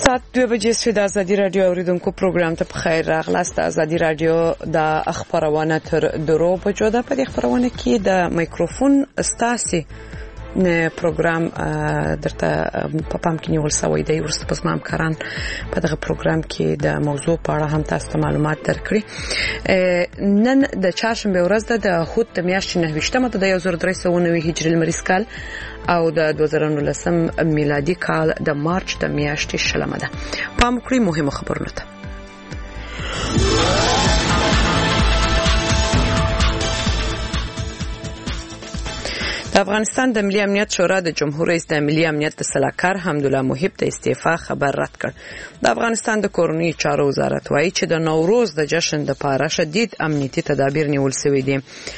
ساعت 2 بجې شوې د ازادي رادیو اوریدونکو پروګرام ته بخیر راغلاست. ازادي رادیو د خبرونه تر درو بجو ده. په دې خبرونه کې د میکروفون استاسي نه پروګرام درته په پام کې نیول شوی دی. ورسته پس ما همکاران په دغه پروګرام کې د موضوع په اړه هم تاسو ته معلومات درکړي. نن د چهارشنبه ورځ ده، د خود د میاشتې 9 د 1390 هجري لمریز کال او د 2019 میلادي کال د مارچ د میاشتې 20 ده. پام کړئ مهمه خبرونه ته. د افغانستان د ملي امنیت شورا د جمهور رئیس د ملي امنیت د سلاکار حمدالله محب د استعفا خبر رد کړ. د افغانستان د کورنۍ چارو وزارت وایي چې د نوروز د جشن لپاره شدید امنیتي تدابیر نیول شوي دي.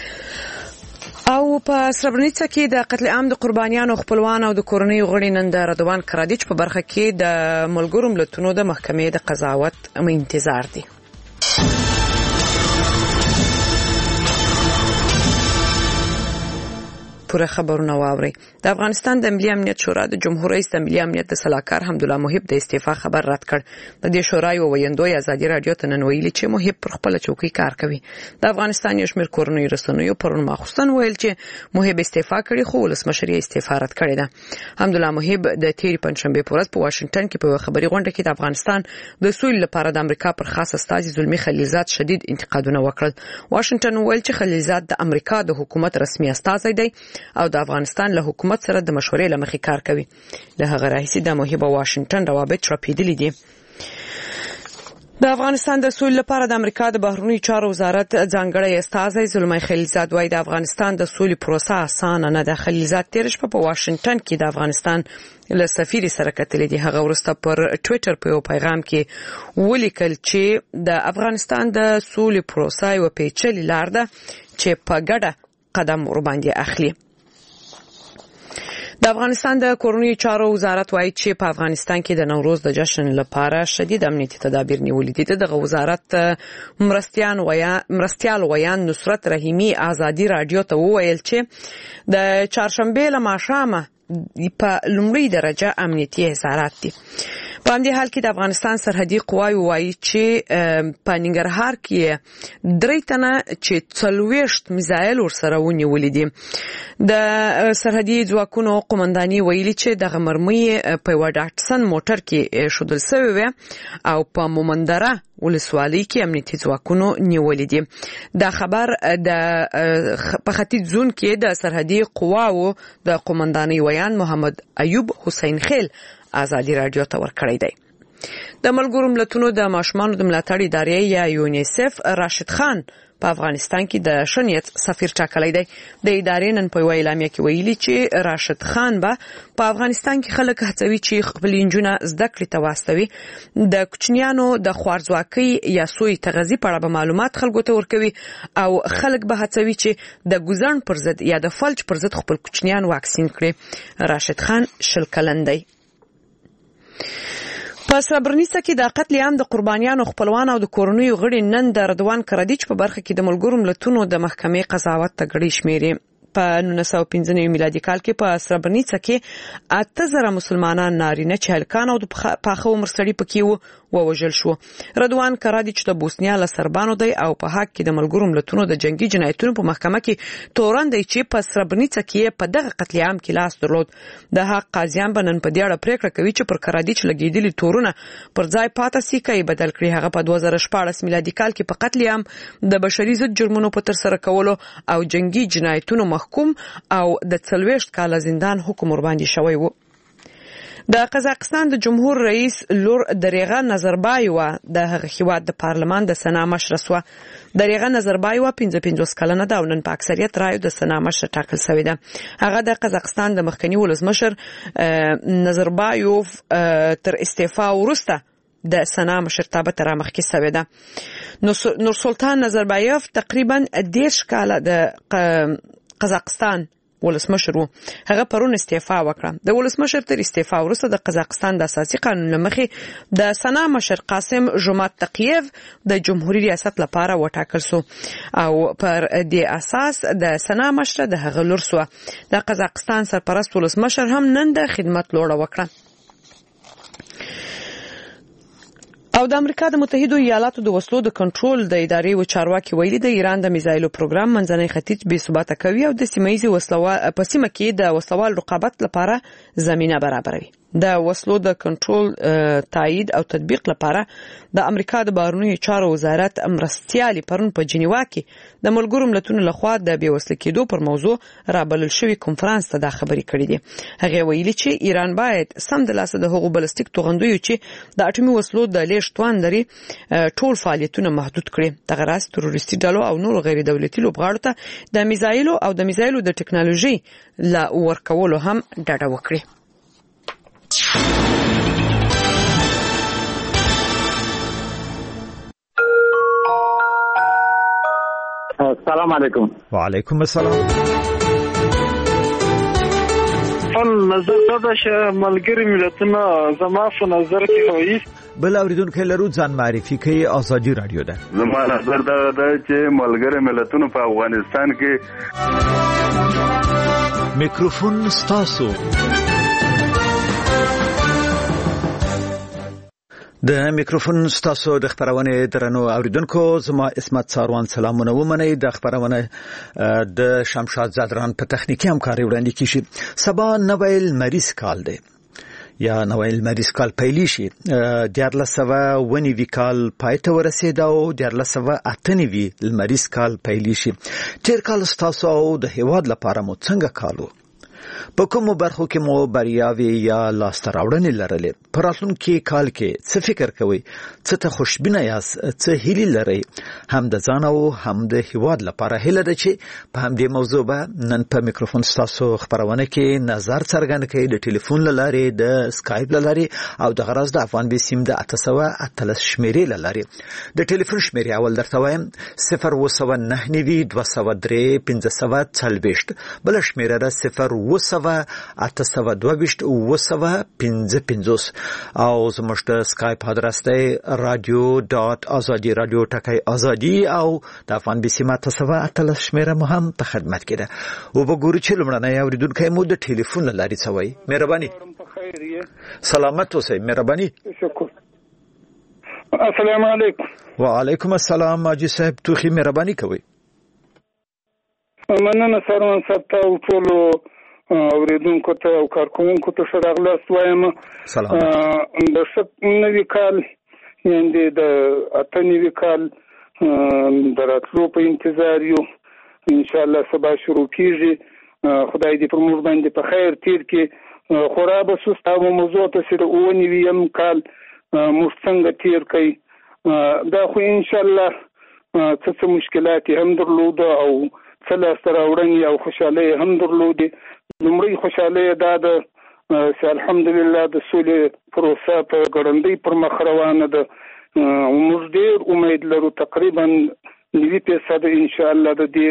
او په سربرنیڅه کې د قتل عام د قربانیانو خپلوان او د کورنۍ غړي نن د رضوان کرادیچ په برخه کې د ملګرو ملتونو د محکمې د قضاوت انتظار دي. پوره خبرونه واوري. د افغانستان د ملي امنیت شورا د جمهور رئیس د ملي امنیت د سلاکار حمدالله محب د استعفا خبر رد کړ. د دې شورا یو ویندوی ازادي رادیو ته نن ویلي چې محب پر خپل چوکۍ کار کوي. د افغانستان یو شمېر کورنۍ رسنیو پرون ماخوستن ویل چې محب استعفا کړي، خو ولسمشر یې استعفا رد کړې ده. حمدالله محب د تیری پنځشنبه په ورځ په واشنگټن کې په خبري غونډه کې د افغانستان د سولې لپاره د امریکا پر خاص استازي زلمی خلیلزاد شدید انتقادونه وکړل. واشنگټن ویل چې خلیلزاد د امریکا د حکومت رسمي استازی دی او د افغانستان له حکومت سره د مشورې لمخې کار کوي. له هغه راهیسې د محب واشنگټن روابط راپیدلي دي. د افغانستان د سولې لپاره د امریکا د بهرنیو چارو وزارت ځانګړی استازی زلمی خلیلزاد وایي د افغانستان د سولې پروسه اسانه نه ده. خلیلزاد تیر شپه په واشنگټن کې د افغانستان له سفیر سره کتلې دي. هغه ورسته پر ټوئیټر په یو پیغام کې ولیکل چې د افغانستان د سولې پروسه یو پیچلې لار ده چې په ګډه قدم ور باندې اخلي. د افغانستان د کورنۍ چارو وزارت وایي چې په افغانستان کې د نوروز د جشن لپاره شدید امنیتي تدابیر نیول دي. دغه وزارت مرستیال ویان نصرت رحیمی ازادي رادیو ته وویل چې د چهارشنبه له ماښامه په لومړی درجه امنیتي حصارات دي. په همدې حال کې د افغانستان سرحدي قواوې وایي چې په ننګرهار کې 3 تنه چې 40 میزایل ورسره ونیولې دي. د سرحدي ځواکونو قومنداني ویلي چې دغه مرمۍ په یو ډاټسن موټر کې شودل شوې وه او په مومندره ولسوالۍ کې امنیتي ځواکونو نیولې دي. دا خبر د په ختیځ زون کې د سرحدي قواو د قومنداني ویان محمد ایوب حسین خیل ازادي رادیو ته ورکړی دی. د ملګرو ملتونو د ماشومانو د ملاتړ ادارې یا یونیسف راشد خان په افغانستان کې د شنیت سفیر ټاکلی دی. د ادارې نن په اعلامیه کې ویلي چې راشد خان به په افغانستان کې خلک هڅوي چې خپل انجونه زده کړې ته واستوي. د کوچنیانو د خوارځواکۍ یا سوی تغذیه په اړه به معلومات خلکو ته ورکوي او خلک به هڅوي چې د ګوزن پر ضد یا د فلج پر ضد خپل کوچنیان واکسین کړي. راشد خان 20 کلن دی. په سربرنیڅه کې د قتل عام د قربانیانو خپلوان او د کورنیو غړي نن د رضوان کرادیچ په برخه کې د ملګرو ملتونو د محکمې قضاوت ته غړي شمیري. په 1995 میلادي کال کې په سربرنیڅه کې 8000 مسلمانان نارینه چې هلکان او د پاخه عمر سړي پکې ووژل شو. رضوان کرادیچ د بوسنیا له سربانو دی او په حق کې د ملګرو ملتونو د جنگي جنایتونو په محکمه کې تورن دی چې په سربرنیڅه کې په دغه قتل عام کې لاس درلود. د حق قاضیان به نن په دې اړه پریکړه کوي چې پر کرادیچ لګیدلي تورونه پر ځای پاتې سي کوي بدل کړي. هغه په 2014 میلادي کال کې په قتل عام د بشري ضد جرمونو په تر سره کولو او جنگي جنایتونو محکوم او د 40 کال زندان حکم ور باندې شوی و. د قزاقستان د جمهور رئیس لور دریغه نظربایوه د هغه هیواد د پارلمان د سنا مشره سوه. دریغه نظربایوه 55 کلنه ده او نن په اکثریت رایو د سنا مشره ټاکل شوې ده. هغه د قزاقستان د مخکنی ولسمشر نظربایوف تر استعفا وروسته د سنا مشرتابه تر مخکې شوې ده. نورسلطان نظربایوف تقریبا 10 کاله د قزاقستان ولسمشر وو. هغه پرون استعفا وکړه. د ولسمشر تر استعفا وروسته د قزاقستان د اساسي قانون لمخې د سنا مشر قاسم جومات تقییف د جمهوریت ریاست لپاره وټاکل شو او پر دې اساس د سنا مشر د هغه لور سو. د قزاقستان سرپرست ولسمشر هم نن د خدمت لوړه وکړه. او د امریکا د متحده ایالاتو د وسلو د کنټرول د ادارې و چارواکي ویلي د ایران د میزایلو پروګرام منځنی ختیځ بې ثباته کوي او د سیمایي وسلوال په سیمه کې د وسلوال رقابت لپاره زمينه برابروي. د وسلو د کنټرول تایید او تطبیق لپاره د امریکا د بهرنیو چارو وزارت مرستيالي پرون په جنیوا کې د ملګرو ملتونو لخوا د بې وسلې کېدو پر موضوع رابلل شوی کنفرانس ته د خبرې کړې دي. هغه ویلي چې ایران باید سم د لاسه د حقوق بلستیک توغندوی چې د اټومي وسلو د لیشتوان لري ټول فعالیتونه محدود کړي. دغه راز تروریستي ډلو او نور غیر دولتي لوبغاړو ته د میزایلو او د میزایلو د ټکنالوژي لا ورکولو هم ډاډه وکړي. السلام علیکم. وعلیکم السلام. نظر دا چې ملګری ملتونه زما په نظر کې وایي بل اوریدونکو لرو ځان معرفي کوي. آزادي رادیو ده. زما نظر دا چې ملګری ملتونه په افغانستان کې میکروفون ستاسو. د میکروفون ستاسو د خبرونه درنو اوریدونکو زما اسمت ساروان سلامونه ومنئ. د خبرونه د شمشاد زادران په تخنیکی همکاري وړاندې کیږي. سبا نویل مریض کال دی یا نویل مریض کال پیلی شي. 1490 کال پایته ورسید او 1498 مریض کال پیلی شي. تیر کال ستاسو او د هیواد لپاره مو څنګه کالو؟ په کومو برخو کې مو بریاوي یا لاسته راوړنې لرلې؟ په راتلونکي کال کې څه فکر کوئ؟ څه ته خوشبینه یاست؟ څه هیلې لرئ؟ هم د ځان او هم د هیواد لپاره هیله ده چې په همدې موضوع به نن په میکروفون ستاسو خبرونه کې نظر څرګند کړئ. د ټلیفون له لارې، د سکایپ له لارې او د غرض د افغان بي سیم د 813 شمیرې له لارې. د ټلیفون شمیرې اول درته وایم 02992031540. بل شمیره ده 0808225 او زموږ د سکایپ ادرس دی radio.azadi او د افغان بي سیم 813 شمیره مو هم په خدمت کې ده. او وګورئ چې لمړنۍ اوریدونکو مو د ټلیفون له لارې څه وایي. مهرباني. سلامت اوسئ. مهرباني. شکر. السلام علیکم. وعلیکم السلام. ماجي صاحب توخي مهرباني کوي. مننه سروان صاحب ته او ټول اوریدونکو ته او کارکونکو ته ښه راغلاست وایم. سلام. د نوي کال یعنې د 98 کال د راتلو په انتظار یو. ان شاء الله سبا شروع کیږي. خدای دې پر موږ باندې په خیر تیر کې. خورا به سست او موضوع ته چې د 99 کال موږ څنګه تیر کړي. دا خو ان شاء الله څه مشکلات هم درلوده او څه لاسته راوړنې او خوشحالۍ هم درلودې. لومړی خوشحالۍ دا ده چې الحمدلله د سولې پروسه په ګړندۍ پر مخ روانه ده. موږ ډېر امید لرو تقریبا 90% ان شاء الله د دې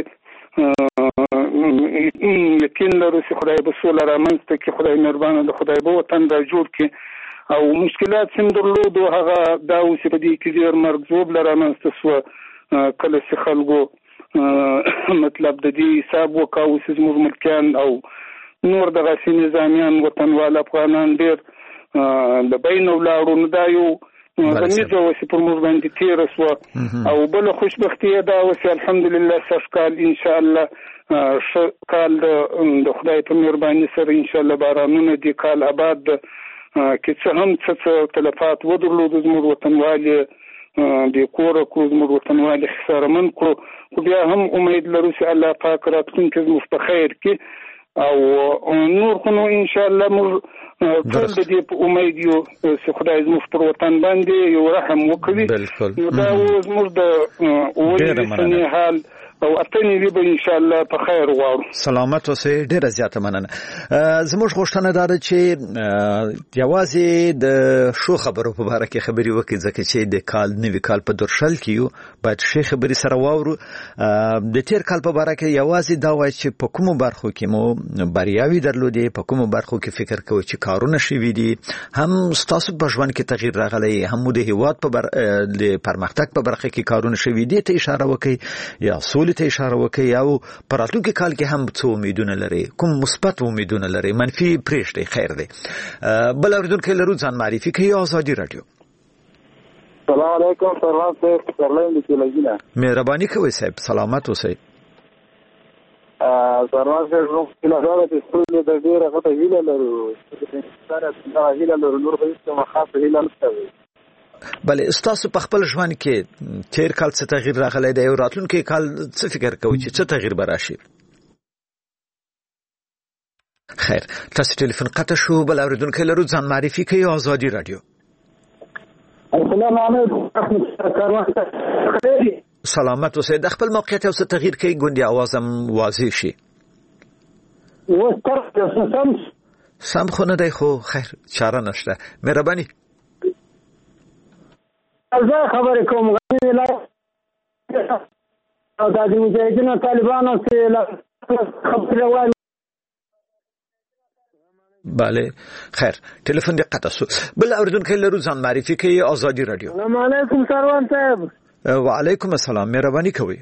یقین لرو چې خدای به سوله رامنځته کړي. خدای مهربانه ده. خدای به وطن را جوړ کړي. او مشکلات چې درلودو هغه دا و چې په دې کې ډېر مرګ ژوبله رامنځته شوه. کله چې خلکو مطلب د دې حساب وکاو چې زموږ ملکیان او نور دغسې نظامیان وطنوال افغانان ډېر د بین ولاړو. نو دا یو غمیزه وه چې پر موږ باندې تېره شوه. او بله خوشبختي یې دا وه چې الحمدلله سږ کال انشاءالله ښه کال د خدای په مهرباني سره انشاءالله بارانونه دې کال آباد ده. که څه هم څه تلفات ودرلودو زموږ وطنوال یې بې کوره کړو، زموږ وطنوال یې خسارمن کړو. خو بیا هم امید لرو چې الله پاک راتلونکي زموږ په خیر کې. او نور خو نو انشاءالله موږ ټول د دې په امید یو چې خدای زموږ پر وطن باندې یو رحم وکړي. نو دا زموږ د 90 سنې حال او اتنې به ان شاء الله په خیر غواړو. سلامت اوسئ. ډیره زیاته مننه. زموږ غوښتنه دا ده چې یوازې د شو خبرو په اړه کې خبرې وکړي، ځکه چې د کال نوي کال په درشل کې یو باید شي خبرې سره واورو. د تیر کال په اړه کې یوازې دا وایي چې په کومو برخو کې مو بریاوي درلودې، په کومو برخو کې فکر کوئ چې کارونه شوي دي، هم ستاسو په ژوند کې تغییر راغلی، هم د هیواد په پرمختګ په برخه کې کارونه شوي دي ته اشاره وکړئ، یا سولې ته اشاره وکړئ، او په راتلونکي کال کې هم څه امیدونه لرئ، کوم مثبت امیدونه لرئ، منفي پرېږدئ. خیر دی. بل اوریدونکي لرو ځان معرفي کوي. آزادي رادیو. السلام علیکم سلام صاحب سلام لیکلګینا مهرباني کوئ صاحب سلامت اوسئ سلام صاحب نو کله چې ټول د ډیره غته هیله لرو سره دا هیله لرو نور هیڅ خاصه هیله نشته بله استاسو په خپل ژوند کې تیر کال څه تغییر راغلی دی او راتلونکي کال څه فکر کوئ چې څه تغییر به راشي خیر تاسو ټلیفون قطع شو بل اوریدونکو لرو ځان معرفي کوي آزادي رادیو السلام علیکم سلامت اوسئ د خپل موقعیت او څه تغییر کوي ګوندې आवाज هم واضح شي سم خو نه دی خو خیر چاره نشته مهرباني زه خبرې کوم او د مجاهدینو طالبانو سره خبرې وایي بله خیر ټلیفون دې قطع شو بل اوریدونکو لرو ځان معرفي کوي آزادي رادیو السلام علیکم سروان صاحب وعلیکم السلام مهرباني کوي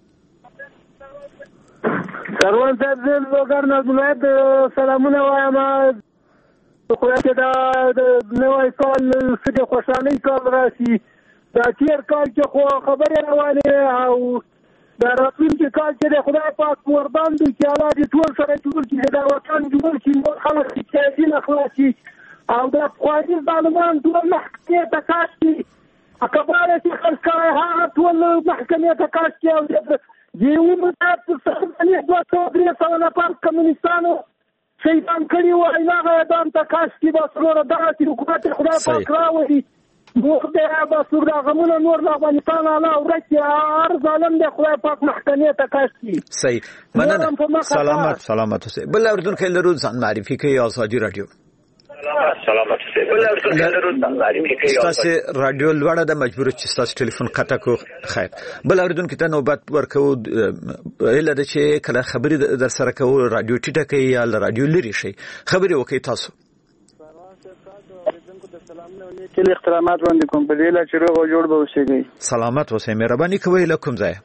سروان صاحب زه لوګر نه ولایت سلامونه وایم خو چې دا نوې کال څه خوشالي کال راشي دا تیر کال کې خو خبرې روانې او دا راتلونکي کال چې خدای پاک قربان دي چې الله دې ټول سره جوړ کړي دا وطن جوړ کړي خلک چې دین اخلاصي او دا قوانین ظالمان ټول محکمې ته کاشي اکبره چې خلک هغه ټول محکمې ته کاشي او دیو متات څخه دوه څو نفر کمونستانو شیطان کړي و هغه دام ته کاشي بس ورو دغه حکومت خدای پاک راوړي مخدره بسور دا غمونه نور د افغانستان الله ورته هر ظالم د خدای پاک محکمې ته کاشي صحیح مننه سلامت اوسئ بل اردوونکو لرو ځان معرفي کوي آزادي رادیو سلامت اوسئ بل اردوونکو لرو ځان معرفي کوي تاسو رادیو لوړه د مجبور چې تاسو ټلیفون قطع کو خیر بل اردوونکو ته نوبت ورکو اله د چې کله خبري در سره کو رادیو ټیټه کوي یا رادیو لري شي خبري وکي تاسو کله احترامات وړاندې کوم په دې لا چې روغ او جوړ به اوسېږي سلامت اوسئ مهرباني کوئ له کوم ځای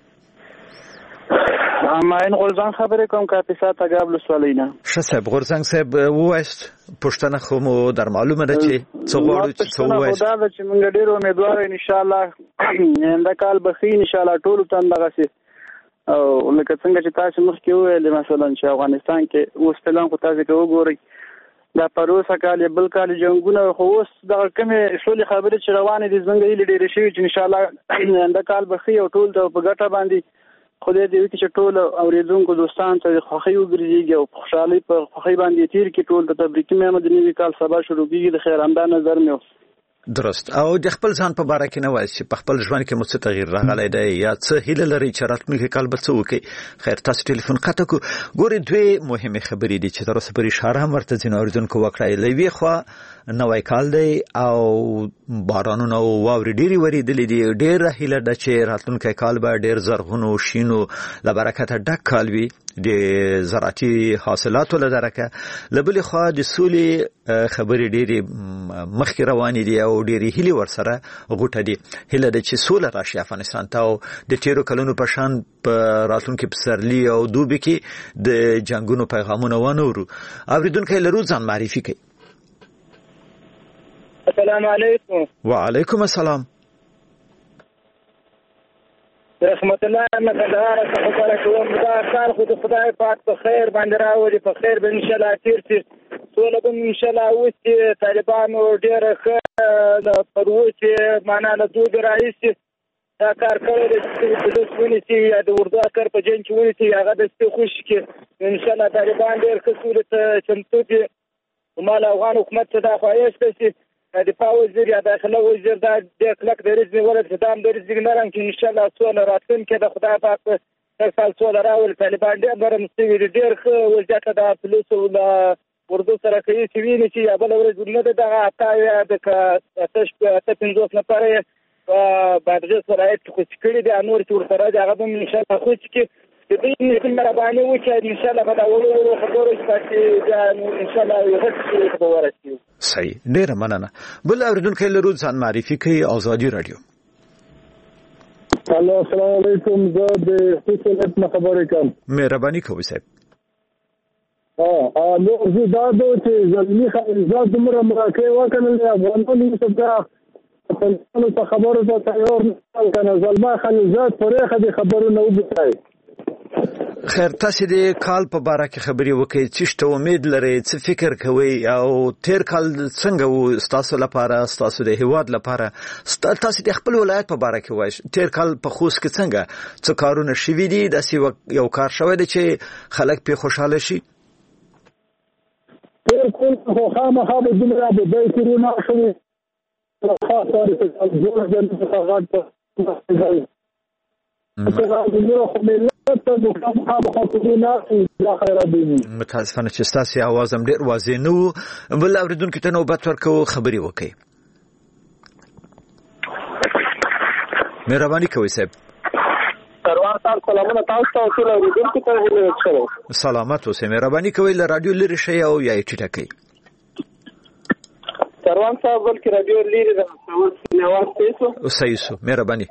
ماین غورځنګ خبرې کوم کاپیسا تګابل سوالینا ښه صاحب غورځنګ صاحب وایست پښتنه خو مو در معلومه ده چې څو غواړو چې څو وایست دا چې موږ ډېر امیدوار ان شاء الله نن کال بخي ان شاء الله ټول تندغه سي او لکه څنګه چې تاسو مخکې ویل مثلا چې افغانستان کې اوس پلان کو تاسو کې وګورئ دا پروسه کال بل کال جنگونه خو اوس دا کومه شولې خبرې چې روانې دي څنګه یې ډېرې شي چې ان شاء الله نن کال بخي او ټول ته په ګټه باندې خدای دې وکړي چې ټول اوریدونکو دوستان ته خوښي وګرځي او خوشحالي په خوښي باندې تیر کې ټول ته تبریکي مې مدني کال سبا شروع کیږي د خیر همدا نظر مې درست او د خپل ځان په باره کې نه وایي چې په خپل ژوند کې مو څه تغییر راغلی دی یا څه هیله لري چې راتلونکي کال به څه وکړي خیر تاسو ټلیفون قطع کو ګوري دوی مهمه خبرې دي چې تر اوسه پورې اشاره هم ورته ځینې اوریدونکو وکړه لوي خو نوې کال دی او بارانونه او واوري ډېری ورېدلې دي ډېر هیله ده چې راتلونکي کال به ډېر زرغونو شینو لبرکته ډک کال وي د زراعتي حاصلاتو له درکه لبل خو د سولې خبرې ډېری مخکې روانې دي او ډېری هلي ورسره غوټه دي هله د چې سوله راشي افغانستان ته او د تیرو کلونو په شان په راتلونکي پسرلی او دوبي کې د جنگونو پیغامونه ونورو اوریدونکو لرو ځان معرفي کوي السلام علیکم وعلیکم السلام رحمت الله مقدار خبره کوم دا کار خو د خدای پاک په خیر باندې راوړي په خیر به ان شاء الله تیر شي ټول به ان شاء الله اوس طالبانو ډېر ښه پروت معنا له دوی راځي دا کار کوي چې د سونی چې د اردو کار په جن کې ونی چې هغه د خوش کې ان شاء الله طالبان ډېر ښه صورت چمتو دي مال افغان حکومت ته دا خوایست شي دفاع وزیر یا داخله وزیر دا د کلک د رزمي ولر صدام د رزمي نرم کې ان شاء الله سوال راتلون کې د خدای پاک په سال سوال راول طالبان ډېر برمستوي ډېر ښه وضعیت د پولیسو او اردو سره کوي چې ویني چې بل ورځ نه دغه اتا د تاسو په 50 نفر باندې سرایت خو کړي د انور چې ورسره هغه به ان شاء الله خو چې د دې نسل باندې وکړي ان شاء الله به دا ورو خبرو چې ان شاء الله یو څه خبره شي صحیح ډیر مننه بل اوریدونکو لرو ځان معرفي کوي آزادي رادیو الو السلام علیکم زه د حکومت خبرې کوم مهرباني کوئ صاحب نو زه دا چې زلمی خالص دمر مراکې وکړل افغانانو څخه نو په خبرو ته تیار نه کنه زلمه خلیزات پرېخه دي خبرونه وبتای. خیر تاسو د کال په باره کې خبري وکړئ چې څه امید لرئ څه فکر کوئ او تیر کال څنګه وو تاسو لپاره تاسو د هیواد لپاره تاسو د خپل ولایت په باره کې وایي تیر کال په خوست کې څنګه څه کارونه شوي دي داسې یو کار شوی دی چې خلک په خوشاله شي تیر کال خو خامخا به دومره به دوی کورونه شوي خاصه جوړ د غاټ په متاسفانه چې تاسو आवाज هم ډیر واضح نه وو بل اوریدونکو ته نوبت ورکو خبري وکړي مهرباني کوئ صاحب سروان صاحب سلامونه تاسو ته ټول اوریدونکو ته ویل سلامات اوسئ مهرباني کوئ له رادیو لري شي او یا ټیټه کوي سروان صاحب بلکې رادیو لري د نواز تاسو صحیح سو مهرباني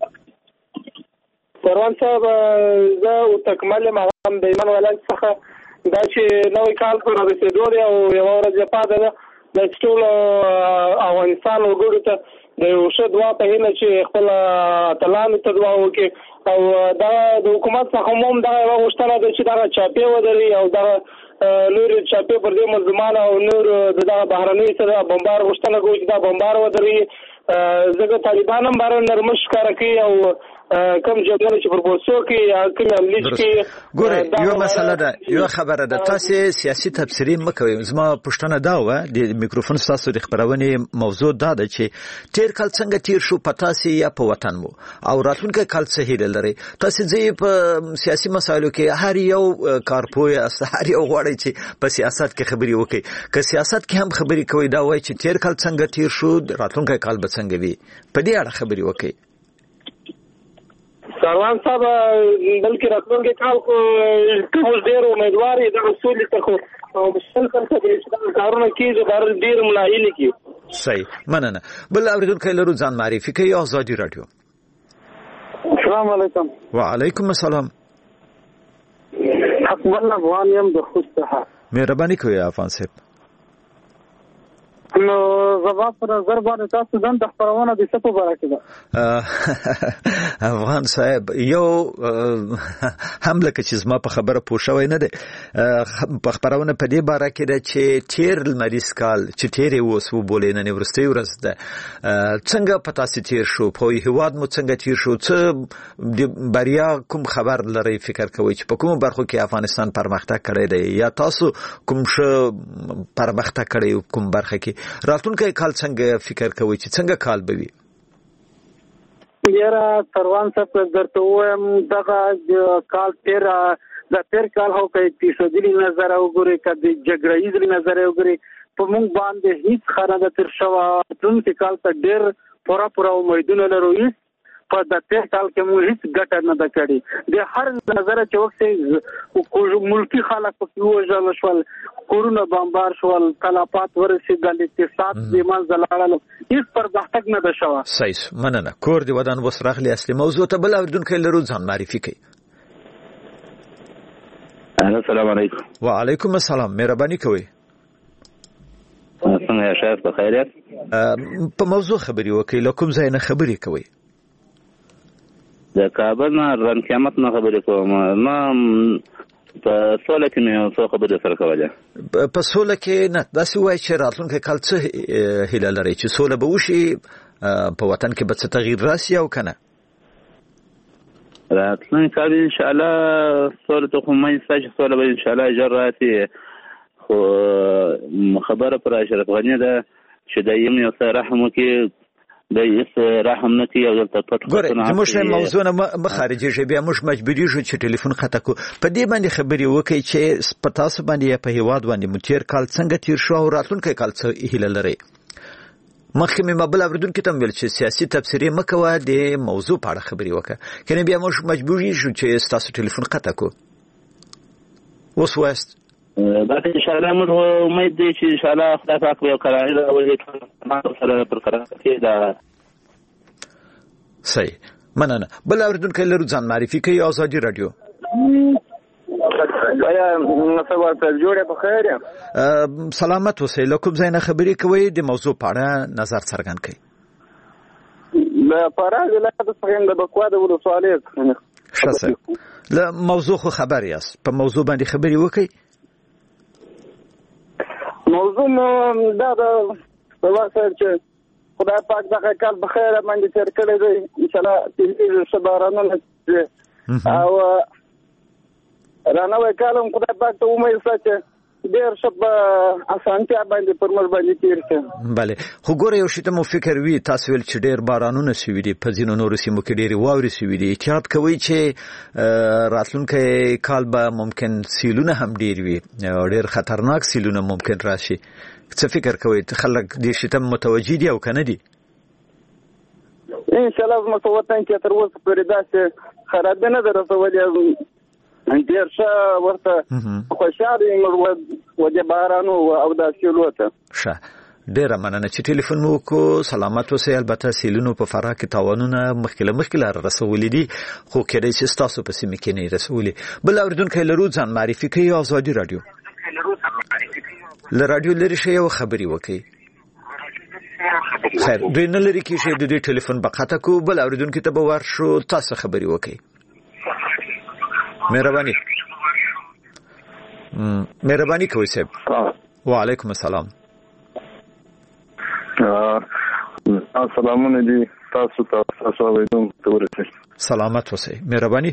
سروان صاحب زه او تکمل مغام د ایمان ولایت څخه دا چې نوې کال پر رسیدو دی او یو ورځ پاتې ده د ټول افغانستان وګړو ته د یو ښه دعا په هیله چې خپل اتلانو ته دعا وکړي او دا د حکومت څخه هم دا یو غوښتنه ده چې دا چاپی ودري او دا نور چاپی پر دې مظلومان او نور د بهرنۍ سره بمبار غوښتنه کوي چې دا بمبار ودري زګ طالبان هم بار نرمش کار کوي او کوم جګړه چې پر بوسو کې یا کوم املیج کې ګوره یو مسله ده یو خبره ده تاسو سیاسي تبصرې مکوئ زما پښتنه دا و د میکروفون تاسو د خبرونه موضوع دا ده چې تیر کال څنګه تیر شو پتاسي یا په وطن مو او راتلونکي کال څه هیله لري تاسو ځي په سیاسي مسایلو کې هر یو کارپوی هر یو غواړي چې په سیاست کې خبري وکړي که سیاست کې هم خبري کوي دا وایي چې تیر کال څنګه تیر شو راتلونکي کال به څنګه وي په دې اړه خبري وکړي سروان صاحب بلکې راتلونکي کال کو ټول ډېر امیدوار دي د اصول ته خو او مسلسل څه کارونه کیږي بار ډېر ملایل کی صحیح مننه بل اوریدونکو لرو ځان معرفي کوي آزادي رادیو السلام علیکم وعلیکم السلام حسن افغان یم د خوست څخه مهرباني کوئ افغان صاحب نو زبا پر نظر باندې تاسو ځان د خبرونه د څه په اړه کې افغان صاحب یو هم لکه چې زما په خبره پوښوي نه ده په خبرونه په دې باره کې ده چې تیر لمریز کال چې تیر وسو بولې نه ورستي ورځ ده څنګه پتا سي تیر شو په هیواد مو څنګه تیر شو څه د بریا کوم خبر لري فکر کوي چې په کوم برخو کې افغانستان پرمختګ کړی دی یا تاسو کوم څه پرمختګ کړی کوم برخه کې راتلونکي کال څنګه فکر کوي چې څنګه کال به وي یاره سروان صاحب درته وایم دغه کال تیر کال هو کوي پیښودلی نظر وګوري کدي جګړې نظر وګوري په موږ باندې هیڅ خرابه تر شوا راتلونکي کال ته ډېر پورا امیدونه لرو په د تیر کال کې موږ هیڅ ګټه نه کړې د هر نظر چې وخت ملکی خلک په وژل شول کورونه بمبار شول تلفات ورسېدل اقتصاد د منځ لاړل هیڅ پرمختګ نه ده شوی صحیح مننه کور دی ودان وسراغلی اصلي موضوع ته بل اوریدونکو لرو ځان معرفي کوي السلام علیکم وعلیکم السلام مهرباني کوئ څنګه شایست په خیریت په موضوع خبري وکړئ لکه ځای نه خبري کوي د کابل نه رن قیامت نه خبرې کوم ما په سوله کې مې څه خبرې سره کوله په سوله کې نه داسې وایي چې راتلونکي کال څه هیله لري چې سوله به وشي په وطن کې به څه تغییر راشي او کنه راتلونکي کال ان شاء الله سوله ته خو مې ساجه سوله به ان شاء الله جراتي خو خبره پر اشرف غنی ده چې دایم یو سره رحم وکي د یس رحم نتی او دلته پټ ګوره موږ موضوع نه مخارجي شي بیا موږ مجبوري شو چې ټلیفون خطا کو په دې باندې خبري وکي چې پتاسو باندې په هیواد باندې متیر کال څنګه تیر شو او راتلونکي کال څه هیله لري مخکې مې مبل اوردون کې تم ویل چې سیاسي تبصرې مکوه د موضوع په اړه خبري وکړه کنه بیا موږ مجبوري شو چې تاسو ټلیفون خطا کو اوس واست بعد ان شاء الله موږ امید دي چې ان شاء الله خدای پاک به قرار او ما سره پر قرار کې دا صحیح مننه بل اوردونکو لرو ځان معرفي کوي آزادي رادیو آیا مسوار پر جوړه په خیر سلامت اوسئ لکه ځای نه خبري کوي د موضوع په اړه نظر څرګند کړئ له فراه ولایت څخه د بکوا د ولسوالۍ شاسه له موضوع خو خبر یاست په موضوع باندې خبري وکي موضوع دا د واسه چې خدای پاک دغه کال بخیر باندې تیر کړی دی ان شاء الله چې شبارانه او رانه وکالم خدای پاک ته امید ساتي ډیر شپ اسانتیا باندې پر مر باندې تیر شه bale خو ګوره یو شی ته مو فکر وی تاسو ول چې ډیر بارانونه سوي دي په ځینو نورو سیمو کې ډیر واوري سوي دي احتیاط کوئ چې راتلونکي کال به ممکن سیلونه هم ډیر وي ډیر خطرناک سیلونه ممکن راشي څه فکر کوئ خلک دې شي ته متوجي دي او کنه دي ان شاء الله زموږ وطن کې تر اوسه پورې داسې خراب نه درسولې ډیر ښه ورته خوشاله یم و د بارانو او د سیلوته ښه ډیره مننه چې ټلیفون مو کو سلامت اوسئ البته سیلونو په فراه کې تاوانونه مخکله رسولې دي خو کېدای شي تاسو په سیمه کې نه رسولې بل اوریدونکو لرو ځان معرفي کوي آزادي رادیو له رادیو لري شي او خبري وکي خیر دوی نه لري کې شي د دې ټلیفون بقاته کو بل اوریدونکو ته به ورشو تاسو خبري وکي مهرباني کوئ صاحب وعلیکم السلام السلام علیکم تاسو اوریدم ته سلامت اوسئ مهرباني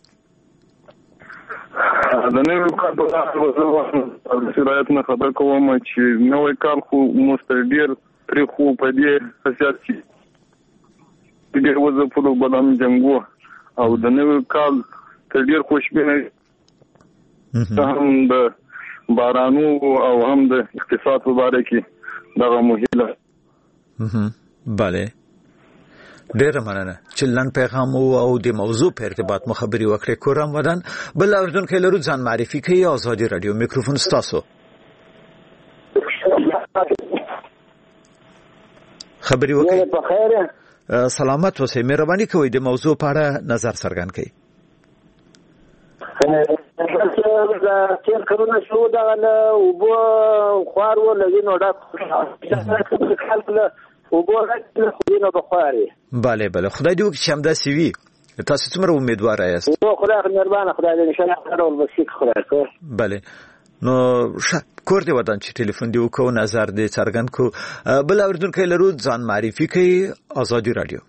د نوې کال په اړه د شرایط نه خبر کوم چې نوې کال خو مستډیر تر خو په دې خاصیت چې ډېر وظیفو بدن جنگو او د نوې کال تر ډېر خوشبینه هم د بارانو او هم د اقتصاد په اړه کې دغه مهمه bale ډیر مننه چې لن پیغام او د موضوع په ارتباط مو خبري وکړې کورم ودان بل اوردونکو لرو ځان معرفي کوي آزادي رادیو میکروفون ستاسو خبري وکړئ په خیر سلامت اوسئ مهرباني کوئ د موضوع په اړه نظر څرګند کړئ چې کرونا شو دا او بو خوار ولګي نو دا او ګورې خو نه بخاري bale خدای دې وکړي چې همدا سی وي تاسو څومره امیدوار یاست او خدای مهربانه خدای دې ان شاء الله ډول بسیط خدای bale نو کور دې ودان چې ټلیفون دی وکاو نظر دې څرګند کو بل اوردونکو لرو ځان معرفي کوي آزادي رادیو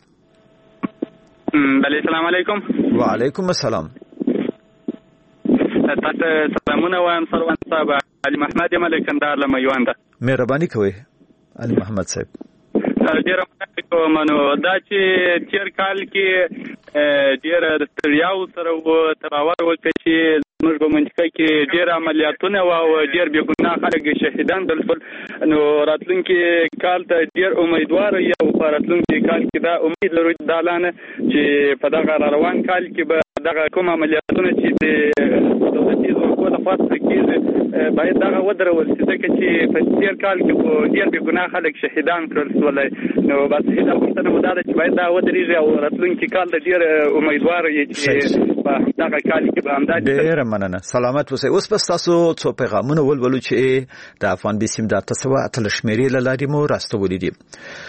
bale السلام علیکم وعلیکم السلام تاسو سلامونه وایم سروان صاحب علي محمد ملکندار لميوانده مهرباني کوي علي محمد صاحب ډیر منو دا چې تیر کال کې ډیر ستړیاو سره و تراور وکړي چې موږ په منځ کې ډیر عملیاتونه او ډیر بې ګناه خلک شهیدان دل نو راتلونکي کال ته ډیر امیدوار یو راتلونکي کال کې دا امید لرو د اعلان چې په دغه روان کال کې به دغه کوم عملیاتونه چې د دولتي ځواکونو لخوا کېږي باید دغه ودرول شي ځکه چې په تیر کال کې په ډیر بې ګناه خلک شهیدان کړل شول نو بس هیله غوښتنه مو دا ده چې باید دا ودرېږي او راتلونکي کال ته ډیر امیدوار یې چې په دغه کال کې به همدا ډیر مننه سلامت اوسئ اوس بس تاسو څو پیغامونه ولولو چې د افغان بسیم د تاسو اتل شمیرې لاري مو راستولې دي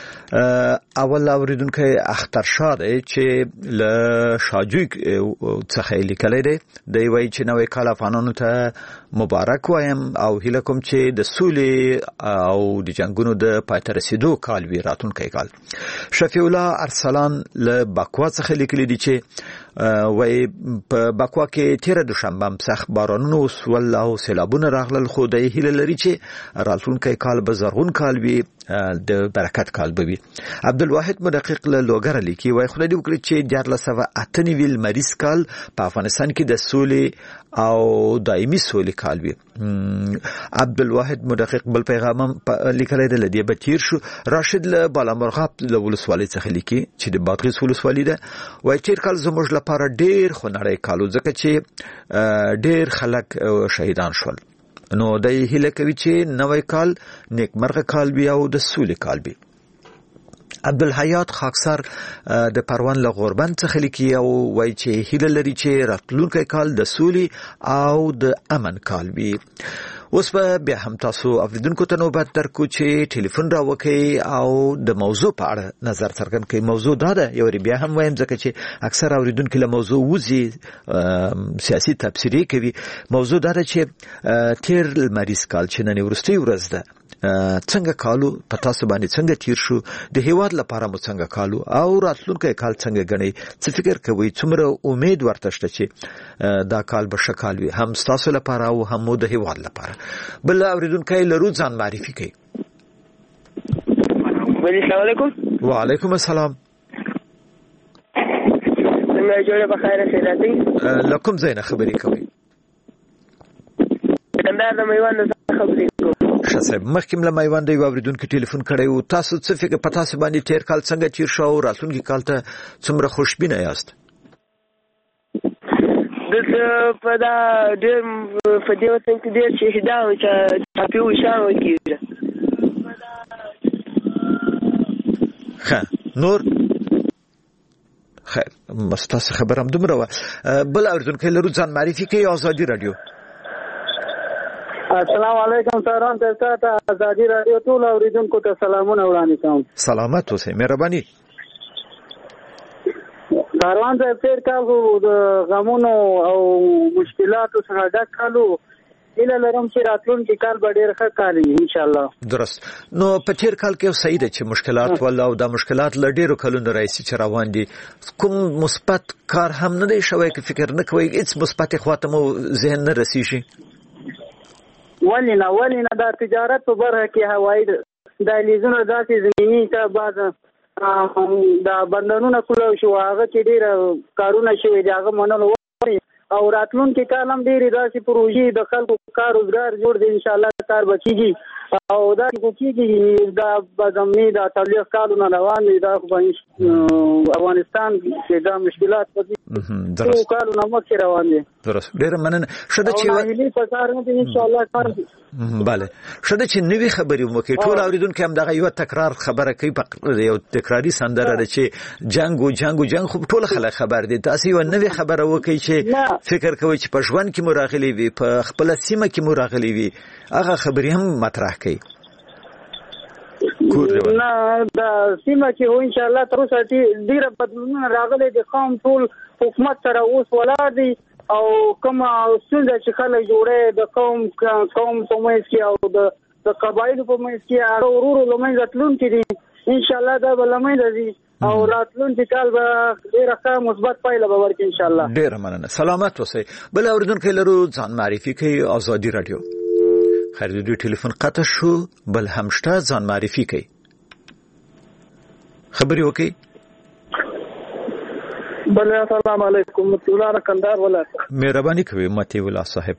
اول اوریدونکو اخترشاد چې ل شاجوی څخه لیکلې ده دی وایي چې نوې کال افغانانو ته مبارک وایم او هیله کوم چې د سولې او د جنگونو د پاتې رسیدو کال وی راتونکي کال شفیع الله ارسلان ل بکوا څخه لیکلې دي چې وایي په بکوا کې تیر دوشنبه سخت بارانونه وسول او سیلابونه راغلل خو د هیله لري چې راتونکي کال به زرغون کال وي د برکت کال به وي عبدالواحد مدقق له لوګر لیکي وای خدای دې وکړي چې 1498 مریض کال په افغانستان کې د سولې او دایمي سولې کال وي عبدالواحد مدقق بل پیغام لیکلی دی لدی به تیر شو راشد له بالامرغاب له ولسوالۍ څخه لیکي چې د بادغیس ولسوالۍ ده وای تیر کال زموږ لپاره ډیر خنړی کالو ځکه چې ډیر خلک شهیدان شول نو د هیله کوي چې نوې کال نیکمرغه کال وي او د سولې کال وي عبدالحیات خاکسار د پروان له غوربند څخه لیکي او وایي چې هیله لري چې راتلونکی کال د سولې او د امن کال وي اوس به بیا هم تاسو اوریدونکو ته نوبت درکو چې ټلیفون راوکړئ او د موضوع په اړه نظر څرګند کړئ. موضوع دا ده، یو بیا هم وایم ځکه چې اکثر اوریدونکو له موضوع وځي سیاسي تبصرې کوي. موضوع دا ده چې تیر لمریز کال چې نن وروستۍ ورځ ده څنګه کالو په تاسو باندې څنګه تیر شو، د هیواد لپاره مو څنګه کالو او راتلونکی کال څنګه غنئ، څه فکر کوئ، څومره امید ورته شته چې دا کال به ښه کال وي هم تاسو لپاره او هم د هیواد لپاره. بل اوریدونکي لرو ځان معرفي کړئ. السلام علیکم. وعلیکم السلام. څنګه جوړه بخیر سیداتي لکم زینه خبرې کوي. کندهار د میوند څخه خبرې کوم. شاسب مخکې له میوند یو اوریدونکو ټلیفون کړی او تاسو څه فکر په تاسو باندې تیر کال څنګه تیر شو او راتلونکي کال ته څومره خوشبینه یاست؟ دلته په دا ډېر په دې وطن کې ډېر شهیدان چې ټاپي وشان وکړي. نور خیر مستاسو خبر هم دومره و. بل اوریدونکو لرو ځان معرفي کوي. آزادي رادیو. السلام علیکم سلام تاسو آزادي رادیو ټول اوریدونکو ته سلامونه وړاندې کوم. سلامت اوسئ، مهرباني. کاروان د تیر کال د غمونو او مشکلاتو څخه ډک کالو، اله لرم چې راتلونکي کال به ډېر ښه کال وي ان شاء الله. درست. نو په تیر کال کې صحیح ده چې مشکلات ولا او د مشکلات ل ډېرو کلونو راځي چې روان دي، کوم مثبت کار هم نه دی شوی چې فکر نه کوي هیڅ مثبت خواته مو ذهن نه رسیږي؟ ولینه د تجارت په برخه کې هوایي دهلیزونه داسې زمینی ته بعض د بندرونو کولو شو، هغه چې ډېر کارونه شوي دي هغه منلو او راتلونکي کال هم ډېرې داسې پروژې د خلکو کار روزګار جوړ دی ان شاء الله کار به کېږي او دا کېږي. دا به زمینې د تبلیغ کالونه روان دي، دا افغانستان کې دا مشکلات په دې کالونه مخکې روان دي. درست. ډېره مننه. ښه ده چې په کار نه ان شاء الله کار بله ښه ده چې نوې خبرې وکړي. ټول اوریدونکي هم دغه یو تکرار خبره کوي، یو تکراري سندره ده چې جنگ خو ټول خلک خبر دي. تاسو یو نوې خبره وکړي چې فکر کوي چې په ژوند کې مو راغلي وي، په خپل سیمه کې مو راغلي وي، هغه خبرې هم مطرح کړئ. نه د سیمه کې هو ان شاء الله تر اوسه ډېر بدلونونه راغلي دي. قوم ټول حکومت سره اوس ولاړ دي او کوم څنګه چې خلک جوړه د قوم په منځ کې او د قبایلو په منځ کې هغه ورور لمن راتلونکي دي ان شاء الله دا لمن دي او راتلونکي کال به ډېر ښه مثبت پایله به ورکړي ان شاء الله. ډېر مننه. سلامت اوسئ. بل اوریدونکو لرو ځان معرفي کوي. آزادي رادیو. خیر د ټلیفون قطع شو، بل هم شته ځان معرفي کوي. خبري وکي. بل السلام علیکم مولانا کندهار ولایت. مهرباني کوي متي ولا صاحب.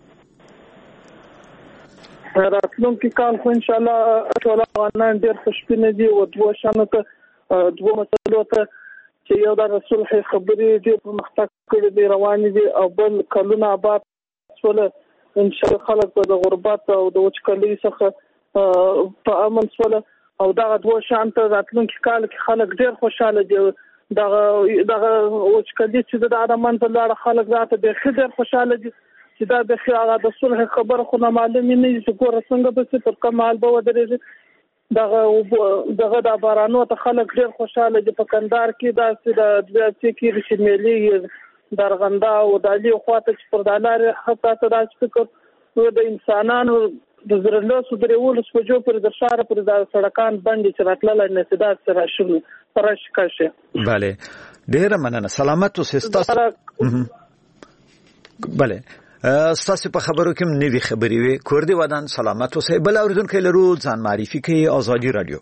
راتلونکي کال خو ان شاء الله ټول افغانان ډېر خوشبینه دي او دوه شانو ته دوه مسلو ته چې یو د رسول خبرې دي په مختک کړي دي روان دي او بل کلونه آباد سول ان شاء الله خلک په د غربت او د وچکلۍ څخه په امن سول او دا دوه شان ته راتلونکي کال کې خلک ډېر خوشاله دي. دغه وچکلۍ چې د ارمان په لاره خلک راته د ډېر خوشاله دي چې دا د هغه د صلح خبره خو نه معلومه نه دي چې ګوره څنګه به پر کمال به ودرېږي. دغه د بارانو ته خلک ډېر خوشاله دي. په کندهار کې داسې د کې شمېلي درغنده او د علي خواته چې پر د لارې حتی ته داسې فکر د انسانانو د زر لسو درېولس بجو پورې د ښاره پورې د سړکان بندې چې راتللی نه چې داسې راشي فرش کشي. بله ډېره مننه. سلامت اوسئ. ستاسو بله ستاسو په خبرو کې نوې خبرې وي. کوردي ودان سلامت اوسئ. بل اوریدونکو لرو ځان معرفي کوي. آزادي رادیو.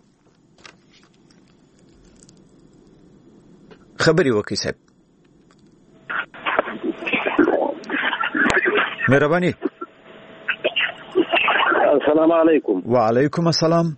خبري وکړئ صاحب. مهرباني. السلام علیکم. وعلیکم السلام.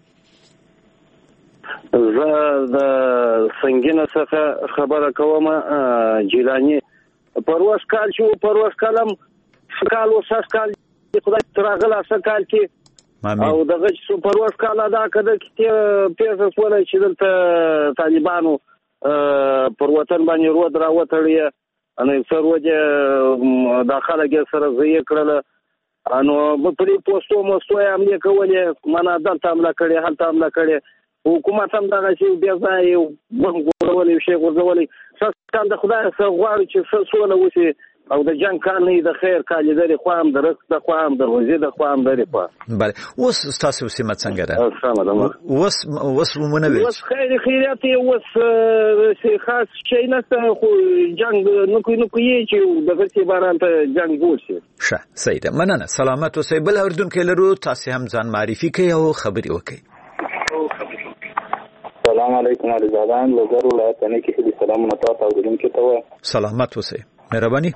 زه د سنگینه څخه خبره کوم. جیلانی پرواز کال شو، پرواز کالم کال وساس کال خدای ترغله سکال کې او دغه چې پرواز کال ادا کړه چې پیسې ولای چې دلته طالبانو پر وطن باندې رود را وتړي ان سر وجه داخله کې سره زی کړل نو په دې پوسټو مستوي عملي کولې معنا دلته عمله کړي هلته عمله کړي حکومت هم دغه شی بیا ځای بم غوړولې شي غوړولې څنګه د خدای سره غواړي چې سوله وشي او د جنگ کار نه د خیر کار لري خو هم د رخ د خو هم د روزي د خو هم لري په بله اوس تاسو سیمه څنګه ده اوس ومنوي اوس خیریت اوس خاص شي نه خو جنگ نو کوي چې د غسی باران ته جنگ وشي ښه صحیح ده مننه سلامت اوسئ بل اردوونکو لرو تاسو هم ځان معرفي کړئ او خبري وکړئ السلام علیکم علیزادان لوګر ولایت نه کې سلامونه تاسو اردوونکو ته سلامت اوسئ مهرباني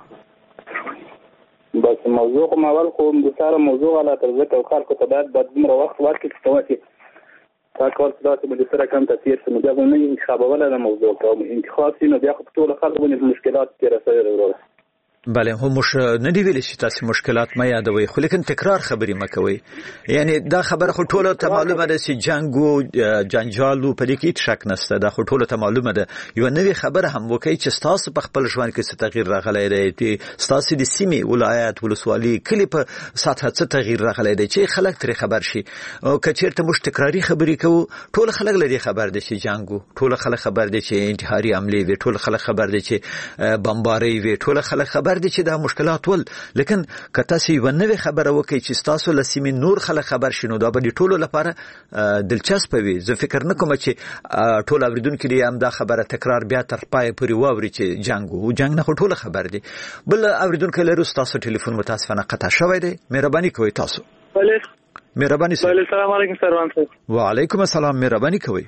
بس موضوع کوم اول خو د ساره موضوع غلا تر ځکه او خلکو ته باید بدمره وخت ورکړي چې تواسي تا کول څه د سره کم تاثیر څه بیا نه انتخابوله د موضوع کوم انتخاب سینو بیا خو ټول خلکو باندې مشکلات تیر سره بله هم مش نه دی ویل چې تاسو مشکلات ما یادوي خو لیکن تکرار خبري مکوي یعنی دا خبره خو ټوله ته معلومه ده چې جنگ او جنجال په دې کې شک نشته دا خو ټوله ته معلومه ده یو نوې خبره هم وکي چې تاسو په خپل ژوند کې څه تغییر راغلی دی تاسو د سیمې ولایت ولسوالۍ کلی په ساته څه تغییر راغلی دی چې خلک ترې خبر شي او کچېرته مش تکراری خبري کوو ټول خلک لري خبر دي چې جنگ ټول خلک خبر دي چې انتحاري عملي وي ټول خلک خبر دي چې بمباري وي ټول خلک خبر دي چې دا مشکلات ول لیکن کته سی ونوي خبره وکي چې تاسو لسیمې نور خلک خبر شینو دا به ټولو لپاره دلچسپ وي زه فکر نه کوم چې ټول اوریدونکو دې هم دا خبره تکرار بیا تر پای پورې واوري چې جنگ نه ټول خبر دي بل اوریدونکو لرو تاسو ټلیفون متاسفانه قطع شوی دی مهرباني کوئ تاسو مهرباني بله السلام علیکم سروان صاحب وعلیکم السلام مهرباني کوئ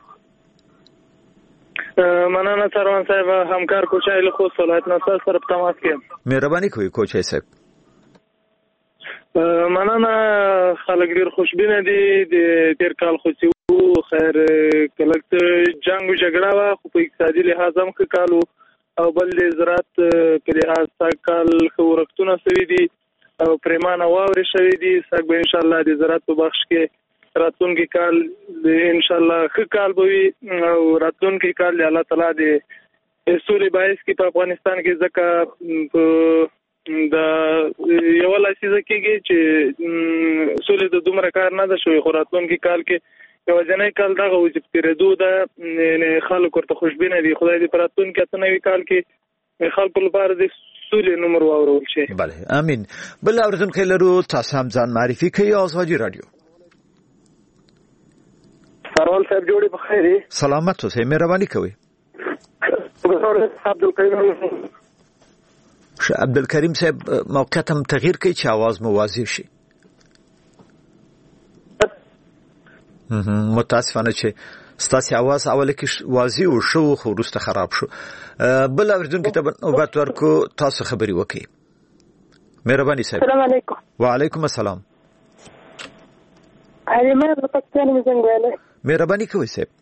مننه سروان صاحب همکار کوچای له خوست ولایت نه سره په تماس کې مهرباني کوئ کوچای صاحب مننه خلک ډیر خوشبینه دي د تیر کال خو خیر کله جنگ او جګړه وا خو په اقتصادي لحاظ هم ښه کال او بل زراعت په لحاظ کال خو ورښتونه سوي دي او پریمانه واوري شوي دي سګ به ان شاء الله د زراعت په بخش کې راتلونکي کال ان شاء الله ښه کال به وي او راتلونکي کال د الله تعالی د سولې باعث کې په افغانستان کې ځکه د یو لاسیزه کېږي چې سولې د دومره کار نه ده شوی خو راتلونکي کال کې یو ځنې کال دغه وجب تیرېدو ده خلک ورته خوشبینه دي خدای دې په راتلونکي اته نوي کال کې خلکو لپاره د سولې نمبر واورول شي بله امین بل اوریدونکو لرو تاسو هم ځان معرفي کوئ ازادي رادیو سروان صاحب جوړې په خیر سلامت اوسئ مهرباني کوئ عبدالکریم صاحب موقعیت هم تغییر کوي چې आवाज مو واضح شي متاسفانه چې ستاسو आवाज اوله کې واضح او شو خو وروسته خراب شو بل اوریدونکو ته نوبت ورکو تاسو خبري وکړئ مهرباني صاحب السلام علیکم وعلیکم السلام حلیمه د پاکستان مزنګواله مهرباني کوئ صاحب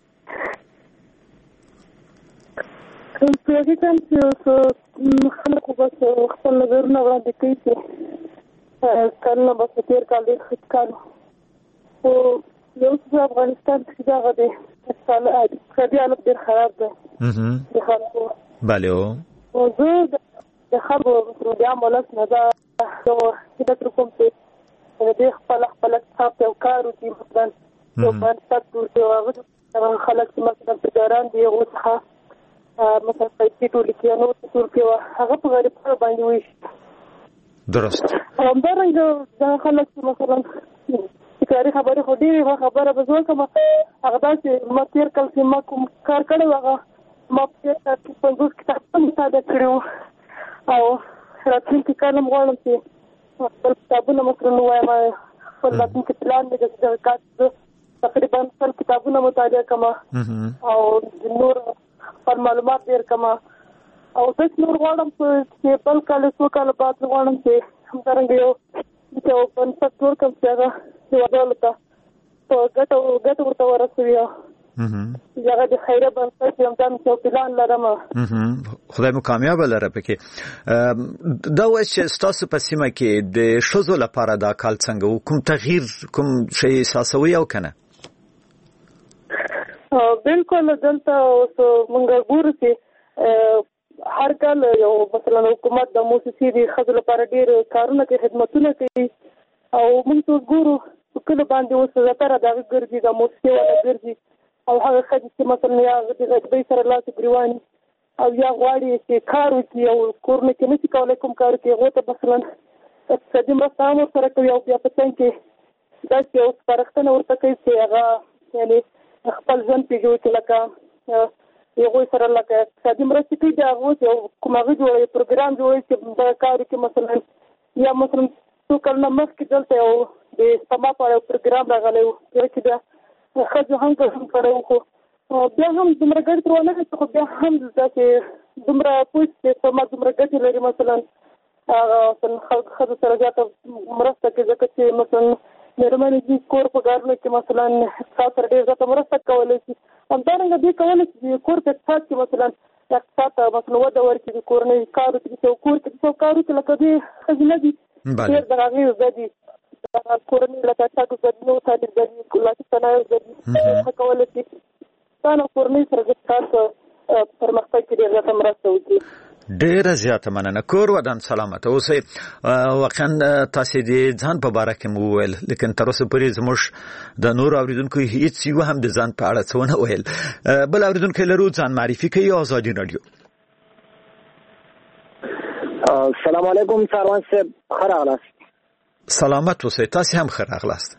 پرېږدم چې خلکو بس خپل نظرونه وړاندې کوي چې کلونه بس تېر کال ډېر ښه کال خو یو څه افغانستان کې دغه دی اقتصادي حالت ډېر خراب دی د خلکو بله زه د خلکو د عام ولس نه دا فکر کوم چې دوی خپل اقتصاد ته کار وکړي مثلا یو بنسټ جوړ خلک چې مثلا تجاران دي هغو څخه مثلا پیسې ټولې کړي نو ټول کې هغه په غریبانو باندې ویشي درست همدارنګه دا خلک چې مثلا کاري خبرې خو ډېرې خبره به زه کوم هغه داسې ما تېر کال چې ما کوم کار کړی و هغه ما په تېر کال کې 50 کتابونه مطالعه کړي وو او راتلونکي کال هم غواړم چې خپل کتابونه مثلا ووایم خپل راتلونکي پلان مې د کار تقریبا خپل کتابونه مطالعه کوم او نور خپل معلومات ډېر کوم او داسې نور غواړم چې بل کال څو کاله بعد غواړم چې همدارنګه یو بنسټ جوړ کړم چې هغه هېوادوالو ته په ګټه ورته ورسوي هغه د خیریه بنسټ یم دا مې یو پلان لرم خدای مو کامیابه لره پکې دا وایي چې ستاسو په سیمه کې د ښځو لپاره دا کال څنګه کوم تغییر کوم شی احساسوي او که نه بالکل دلته اوس موږ ګورو چې هر کال یو مثلا حکومت د موسسې د ښځو لپاره ډېر کارونه کوي، خدمتونه کوي او موږ ته ګورو په کله باندې اوس زیاتره د هغې ګرځي، د موسسې والا ګرځي او هغه ښځې چې مثلا یا د غریبۍ سره لاس ګریوان او یا غواړي چې کار وکړي او کورونه کې نشي کولی کوم کار وکړي، هغو ته مثلا اقتصادي مرسته هم ورسره کوي او بیا په څنګ کې داسې یو سپارښتنه ورته کوي چې هغه یعنې خپل ژوند پرې جوړ کړي، لکه هغوی سره لکه اقتصادي مرستې کوي، د هغو چې کوم هغه جوړوي پروګرام جوړوي چې دغه کار وکړي. مثلا یا مثلا څو کلونه مخکې دلته یو د سپما په اړه یو پروګرام راغلی و، هغه کې بیا ښځو هم ګډون کړی و، خو بیا هم دومره ګټې ترې ونه کړې، خو بیا هم داسې دومره پوه چې سپما دومره ګټې لري. مثلا هغه ښځو سره زیاته مرسته کوي، ځکه چې مثلا مېرمنې دي کور په کارونو کې مثلا اقتصاد سره ډېر زیاته مرسته کولی شي. همدارنګه دوی کولی شي چې کور په اقتصاد کې مثلا اقتصاد ته مثلا وده ورکړي، د کورنۍ کار وکړي، چې کور کې څو کار وکړي، لکه دوی ښځې نه دي ډېر د هغې زده دي، د کورنۍ لکه تګ زده دي، نو تعلیم زده دي، لاسي صنایع زده دي، ښه کولی شي ځان او کورنۍ سره د اقتصاد په پرمختګ کې ډېر زیاته مرسته وکړي. ډیره زیاته مننه. کور ودان سلامت اوسئ. واقعا تاسو دې ځان په باره کې مو ویل، لیکن تر اوسه پورې زموږ د نور اوریدونکو هیڅ یو هم د ځان په اړه څه ونه ویل. بل اوریدونکو لرو ځان معرفي کوي. آزادي رادیو. السلام علیکم سروان صاحب، ښه راغلاست. سلامت اوسئ. تاسو هم ښه راغلاست.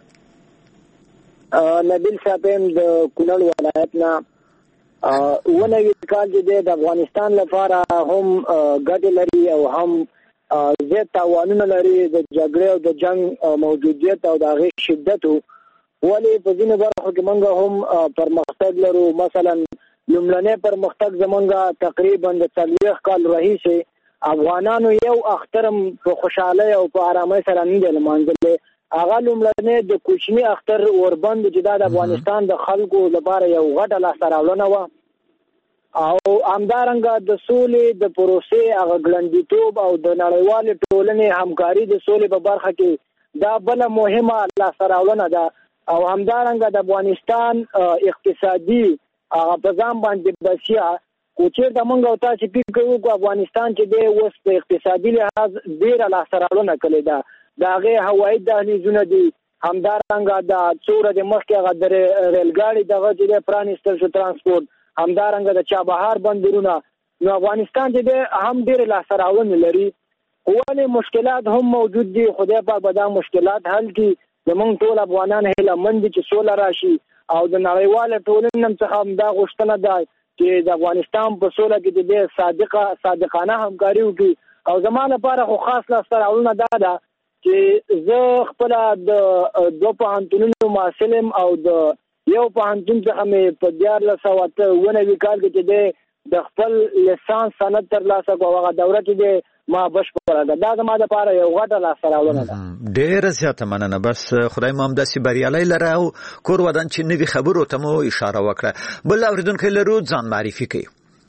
نبیل صاحب د کونړ ولایت نه ونوي کال چې د افغانستان لپاره هم ګټې لري او هم زیات تاوانونه لري، د جګړې او د جنگ موجودیت او د هغې شدت، ولې په ځینو برخو کې موږ هم پرمختګ لرو. مثلا لومړنی پرمختګ زموږ تقریبا د 40 کال راهیسې افغانانو یو اختر په خوشحالۍ او په ارامۍ سره نه دی لمانځلی. هغه لومړنی د کوچني اختر اوربند چې دا د افغانستان د خلکو لپاره یو غټه لاسته راوړنه وه، او همدارنګه د سولې د پروسې هغه ګړندیتوب او د نړیوالې ټولنې همکاري د سولې په برخه کې دا بله مهمه لاسته راوړنه ده. او همدارنګه د افغانستان اقتصادي هغه په ځان باندې بسیا، خو چېرته موږ او تاسو فکر کوو افغانستان چې دی اوس په اقتصادي لحاظ ډېره لاسته راوړنه کړې ده. د هغې هوایي دهلیزونه دي، همدارنګه د څو ورځې مخکې هغه د ریلګاډي دغه چې دی پرانیستل شو ترانسپورټ، همدارنګه د چابهار بندرونه. نو افغانستان چې دی هم ډېرې لاسته راوړنې لري، ولې مشکلات هم موجود دي. خدای پاک به دا مشکلات حل کړي. زموږ ټول افغانان هیلهمند دي چې سوله راشي، او د نړیواله ټولنې څخه هم دا غوښتنه ده چې د افغانستان په سوله کې د دې صادقانه همکاري وکړي. او زما لپاره خو خاص لاسته راوړنه دا ده چې زه خپله د 2 پوهنتونونو محصل یم، او د یو پوهنتون څخه مې په 1999 کال کې چې دی د خپل لیسانس سند ترلاسه کړو، هغه دوره چې دی ما بشپړه کړه. دا زما دپاره یو غټه لاسته راوړنه ده. ډېره زیاته مننه. بس خدای مو همداسې بریالی لره. او کور ودان چې نوي خبرو ته مو اشاره وکړه. بل اورېدونکی لرو، ځان معرفي کوي.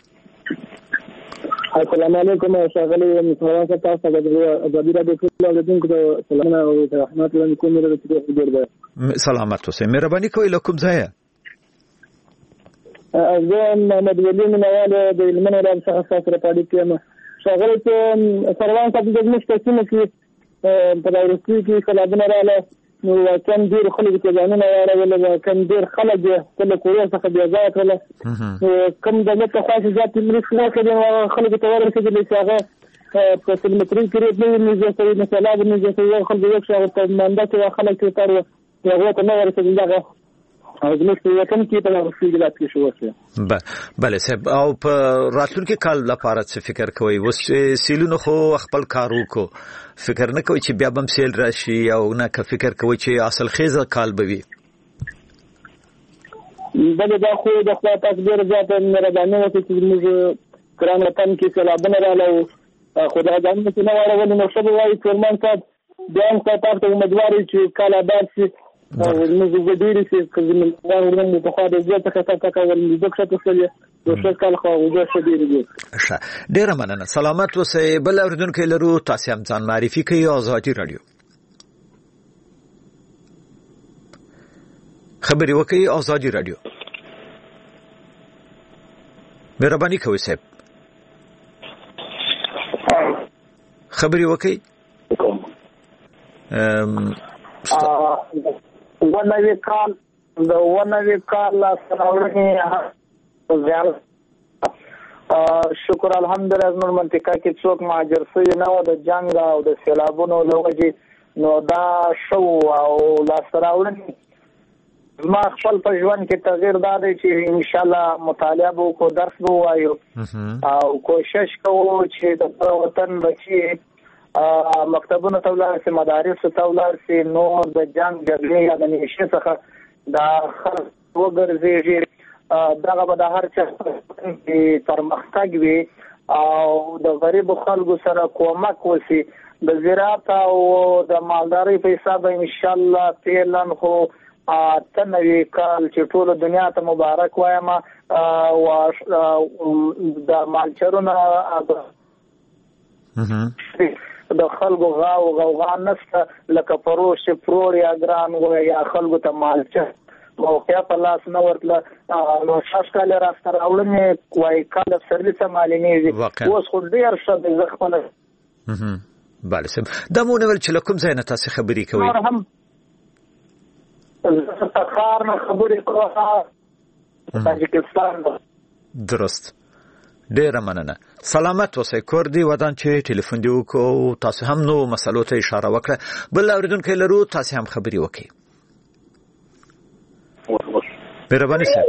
السلام علیکم ښاغلی سروان صاحب، تاسو ته د ازادي راډیو ټول اوریدونکو ته سلامونه او رحمت وړاندې کوم. مې چې ډېر دی سلامت اوسئ. مهرباني کوئ له کوم ځایه؟ زه محمد ولی مینوال د هلمند ولایت څخه ستاسو سره په اړیکه یم. ښاغلی چې سروان صاحب زموږ په سیمه کې په دا وروستیو کې سیلابونه راغله، نو واقعا ډېر خلکو ته ځانونه واړول، واقعا ډېر خلک خپله کورونو څخه بې ځایه کړله. کوم دولت ته خوا چې زیاتې مرستې نه کړې خلکو ته ورسېدلې چې هغه په سلمتري کې ریټ نه نږدې شوي، نه سیلاب نږدې شوي، یو خلکو یو شي ورته مانده چې خلک چې تر هغو ته نه ورسېدل. دغه زموږ په وطن کې په روسي ولایت کې شو وسه. بله صاحب، او په راتلونکي کال لپاره څه فکر کوئ؟ اوس سیلونو خو خپل کار وکړو، فکر نه کوئ چې بیا به هم سیل راشي، او نه که فکر کوئ چې حاصلخیزه کال به وي؟ بله دا خو د خدای پاک ډېره زیاته مهرباني وکړي چې زموږ ګران وطن کې سیلابونه راغله، خو د ځانونه چې نه واړولې. نو ښه به وایي چورمان صاحب بیا هم خدای پاک ته امیدوار یو چې کال آباد شي. زموږ ډېرې چې زموږ پخوا د زیات څخه کول زده کښته شولې، د 6 کال خو اوږده ښه ډېرې دي. ډېره مننه. سلامت اوسئ. بل اورېدونکی لرو، تاسې هم ځان معرفي کوئ. ازادي راډیو. خبرې وکړئ. ازادي راډیو. مهرباني کوئ صاحب. خبري وکي ونوي کال لا سراوړني شکر الحمدلله نور منطقه کې څوک مهاجر شوی نه و د جنگ او د سیلابونو له وجې نو دا شو او لا سراوړني ما خپل په ژوند کې تغییر دادی چې ان شاء الله مطالعه وکړو درس ووایو او کوشش کوو چې د وطن بچي مکتبونو ته ولاړ شي مدارس ته ولاړ شي نو د جنگ جګړې یا د نشه څخه دا خلک وګرځي دغه به د هر چا پرمختګ وي او د غریب خلکو سره کومک وشي د زراعت او د مالدارۍ په حساب ان شاء الله فعلا خو تنوي کال چې ټول دنیا ته مبارک وایم او د مالچرونه د خلکو غوغا نشته لکه فروش پرور یا ګران یا خلکو ته مالچر موقع په لاس نه ورتله نو شاش کال راستر اولنې کوی کال سرویس مالینی اوس خو ډیر ښه د خپل بله سم دا مونږ ول چې کوم ځای نه تاسو خبرې کوي هم تخار نه خبرې کوه تاجکستان درست ډیر مننه سلامت اوسئ کور دی ودان چې ټلیفون دی وکړو تاسو هم نو مسلو ته اشاره وکړه بل اوریدونکو لرو تاسو هم خبرې وکړئ مهرباني صاحب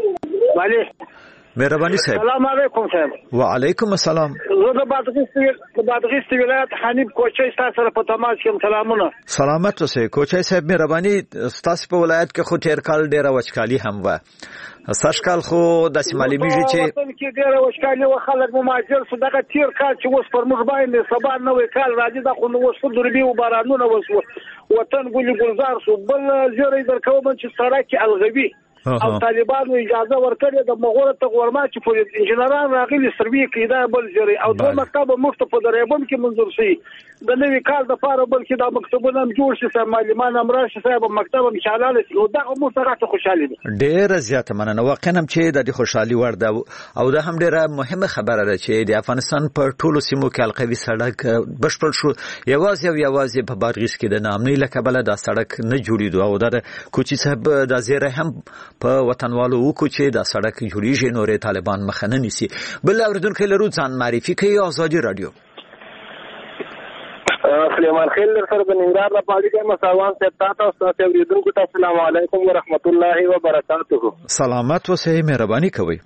السلام علیکم صاحب وعلیکم السلام زه د بادغیس ولایت حنیف کوچي تاسو سره په تماس کې سلامونه سلامت اوسئ کوچي صاحب مهرباني تاسو په ولایت کې خو تیر کال ډیره وچکالي هم و ساشکال خو د سیمالي میږي چې وطن کې ډیره وچکالي و خلک مهاجر شو دغه تیر کال چې اوس پر موږ باندې سبا نوې کال راځي دا خو نو اوس دربي و بارانونه وسو وطن ګل ګلزار شو بل زیری درکوم چې سړک الغوي او طالبانو اجازه ورکړه د مغول ته ورما چې په انجنيران راغلي سروي کیدا بل جری او دوه مکتب مفت په دریابم کې منظور شي د نوې کال د پاره بلکې دا مکتبونه جوړ شي سم معلمان امر شي صاحب مکتب ان شاء الله او دا مو سره خوشاله دي ډېر زیاته مننه واقعا چې د خوشحالي ور ده او دا هم ډېره مهمه خبره ده چې د افغانستان په ټولو سیمو کې القوي سړک بشپړ شو یوازې په بادغیس کې د نامنۍ لکبله دا سړک نه جوړیدو او دا کوچی صاحب د زیره هم په وطنوالو وکړو چې دا سړک جوړیږي نورې طالبان مخنه نیسي بل اوریدونکو لرو ځان معرفي کوي آزادي رادیو سلیمان خیل سره د ننګرهار د پاړی کې مساوان صاحب تاسو اوریدونکو ته السلام علیکم ورحمت الله وبرکاته سلامت اوسئ مهرباني کوئ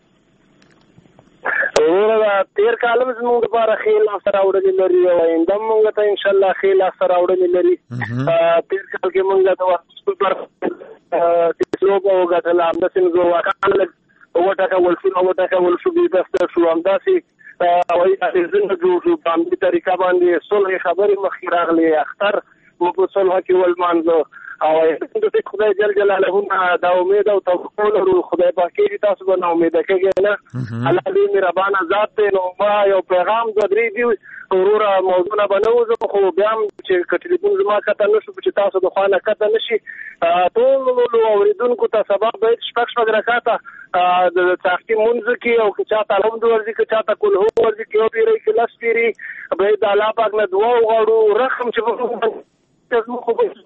ورته تیر کالم زموږ لپاره خیل سره اورل لري او اندم موږ ته ان شاء الله خیل سره اورل لري تیر کال کې موږ د واسطو پر سلوب او غټل امدسن زو وکړل وټه ولشو به دسته شو امداسي او ایزن جوړو په دې طریقه باندې صلح خبرې مخې راغلي اختر مو په صلح کې ولمانځو او د خدای جل جلاله دا امید او توکل ورو خدای پاکي تاسو باندې امید کوي نه الله دې مهربان ذات ته نو ما یو پیغام درې دی ورور موضوع نه بنوزو خو بیا چې ټلیفون زما کته نشو چې تاسو د خانه کته نشي ټول اوریدونکو ته سبب به شپږ رکعاته د تاختی منځ کې او چې چاته الحمد ورځي کې چاته کول هو ورځي کې او بیرې کې لاس پیری به د الله پاک نه دعا وغواړو رحم چې تاسو خو به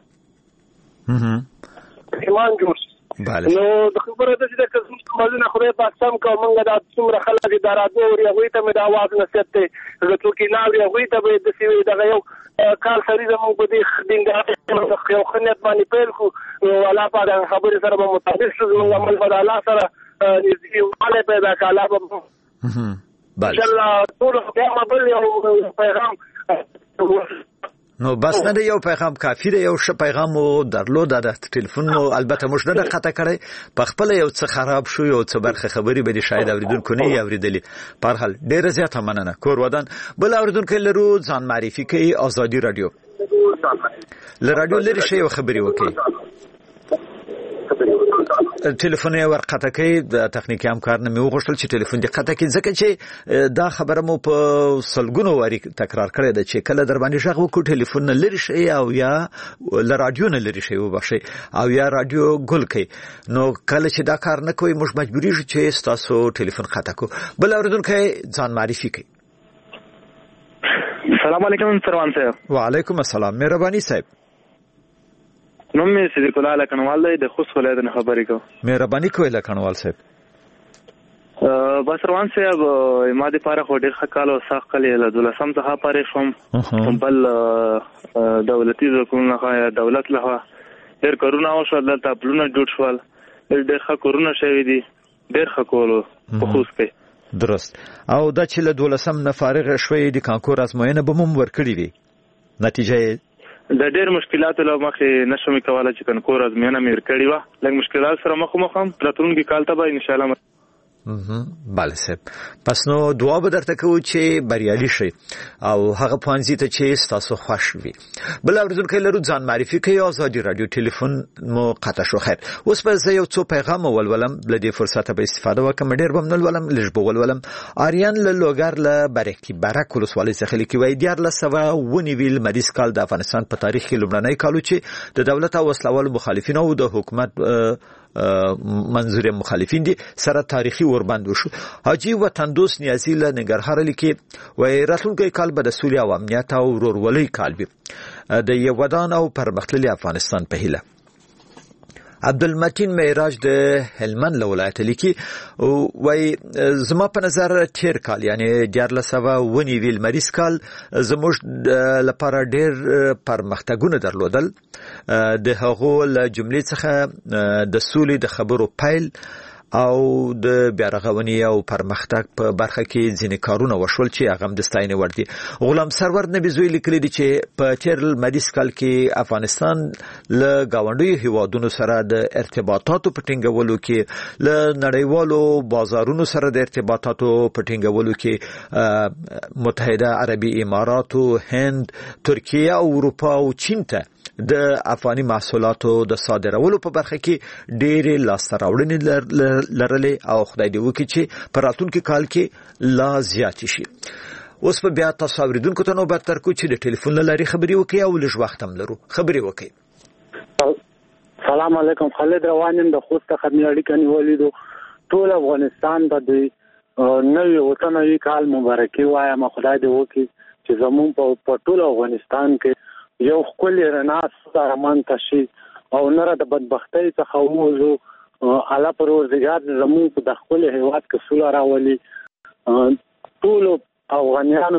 ایمان جوړ نو د خبره ده چې د کزم مازنه خدای پاک سم کو مونږ د څومره خلک د راتلو ورې هغه ته مې د आवाज نصیحت ته راتلو کې لاوي هغه ته به د سیوی دغه یو کال سری زموږ په دې خدینګه یو خنت باندې پیل کو الله پاک خبره سره مطابق شو موږ عمل په الله سره نږدې واله پیدا کاله به ان شاء الله ټول بیا بل یو پیغام نو بس نه یو پیغام کافی دی یو ش پیغام درلود د ټلیفون نو البته مش نه قطع کړي په خپل یو څه خراب شو یو څه برخه خبري به شاید اوریدونکو نه اوریدلی په هر حال ډیره زیاته مننه کور ودان بل اوریدونکو لرو ځان معرفي کوي آزادي رادیو رادیو لري شی خبري وکي ټلیفون یې ورقطه کوي د تخنیکی همکار نه مې وغوښتل چې ټلیفون دې قطع کړي ځکه چې دا خبره مو په سلګونو واری تکرار کړې ده چې کله در باندې ژغ وکړو ټلیفون نه لري شي او یا ل رادیو نه لري شي وبشي او یا رادیو ګل کوي نو کله چې دا کار نه کوي موږ مجبوري یو چې تاسو ټلیفون قطع کو بل اوریدونکو ځان معرفي کوي السلام علیکم سروان صاحب. وعلیکم السلام. مهرباني صاحب. نوم مې صدیق الله لکنوال دی د خوست ولایت نه خبرې کوم. مهرباني کوئ لکنوال صاحب. بس روان صاحب ما د پاره خو ډېر ښه کال او سخت کال له 12 څخه پاره شوم بل دولتي ځکونه دولت له ډېر کارونه وشو دلته پلونه جوړ شول ډېر ښه کارونه شوي دي ډېر ښه کولو په خوست کې. درست. او دا چې له 12 نه فارغ شوي د کانکور ازموینه به مو ورکړي وي نتیجه د ډېر مشکلاتو له مخې نشم کولای چې کانکور ازموینه مې ورکړي و لکه مشکلات سره مخ هم راتلونکي کال ته به ان شاء الله. بله صاحب پس نو دعا به درته کوو چې بریالي شئ او هغه پوهنځي ته چې ستاسو خوښ وي. بل اورېدونکی لرو ځان معرفي کوي ازادي رادیو ټلیفون مو قطع شو. خیر اوس به زه یو څو پیغام ولولم له دې فرصته به استفاده وکړم ډېر به نه ولولم لږ به ولولم. آریان له لوګر له برک ولسوالۍ څخه لیکي وایي 1919 لمریز کال د افغانستان په تاریخ کې لومړنی کال چې د دولت او وسلوالو مخالفین او د حکومت منظور مخالفین دي سره تاریخي وربند وشو. حاجی وطن دوست نیازی له ننګرهار لیکي وایي راتلونکی کال به د سولې او امنیت او ورورولۍ کال وي د یو ودان او پرمختللي افغانستان په هیله. عبدالمتین معراج د هلمند له ولایت لیکي وایي زما په نظر تیر کال یعنی 1919 لمریز کال زموږ لپاره ډېر پرمختګونه درلودل. د هغو له جملې څخه د سولې د خبرو پیل او د بیارغونې او پرمختګ په برخه کې ځینې کارونه وشول چې هغه هم د ستاینې وړ دي. غلام سرور نبی زوی لیکلي دي چې په تیر لمریز کال کې افغانستان له ګاونډیو هیوادونو سره د ارتباطاتو په ټینګولو کې له نړیوالو بازارونو سره د ارتباطاتو په ټینګولو کې متحده عربي اماراتو، هند، ترکیه او اروپا او چین ته د افغاني محصولاتو د صادرولو په برخه کې ډېرې لاسته راوړنې لرلې او خدای دې وکړي چې په راتلونکي کال کې لا زیاتې شي. اوس په بیا تاسو اوریدونکو ته نوبت درکو چې د ټلیفون له لارې خبرې وکړي او لږ وخت هم لرو خبرې وکړي. سلام علیکم. خالد روانم د خوست څخه مې اړیکه نیولې دو ټول افغانستان ته د نوې وطنوي کال مبارکي وایم. خدای دې وکړي چې زموږ په ټول افغانستان کې یو ښکلی رڼا رامنځته شي او نره د بدبختۍ څخه ووځو. الله پروردګار زموږ په د ښکلي هېواد کې سوله راولي ټولو افغانیانو.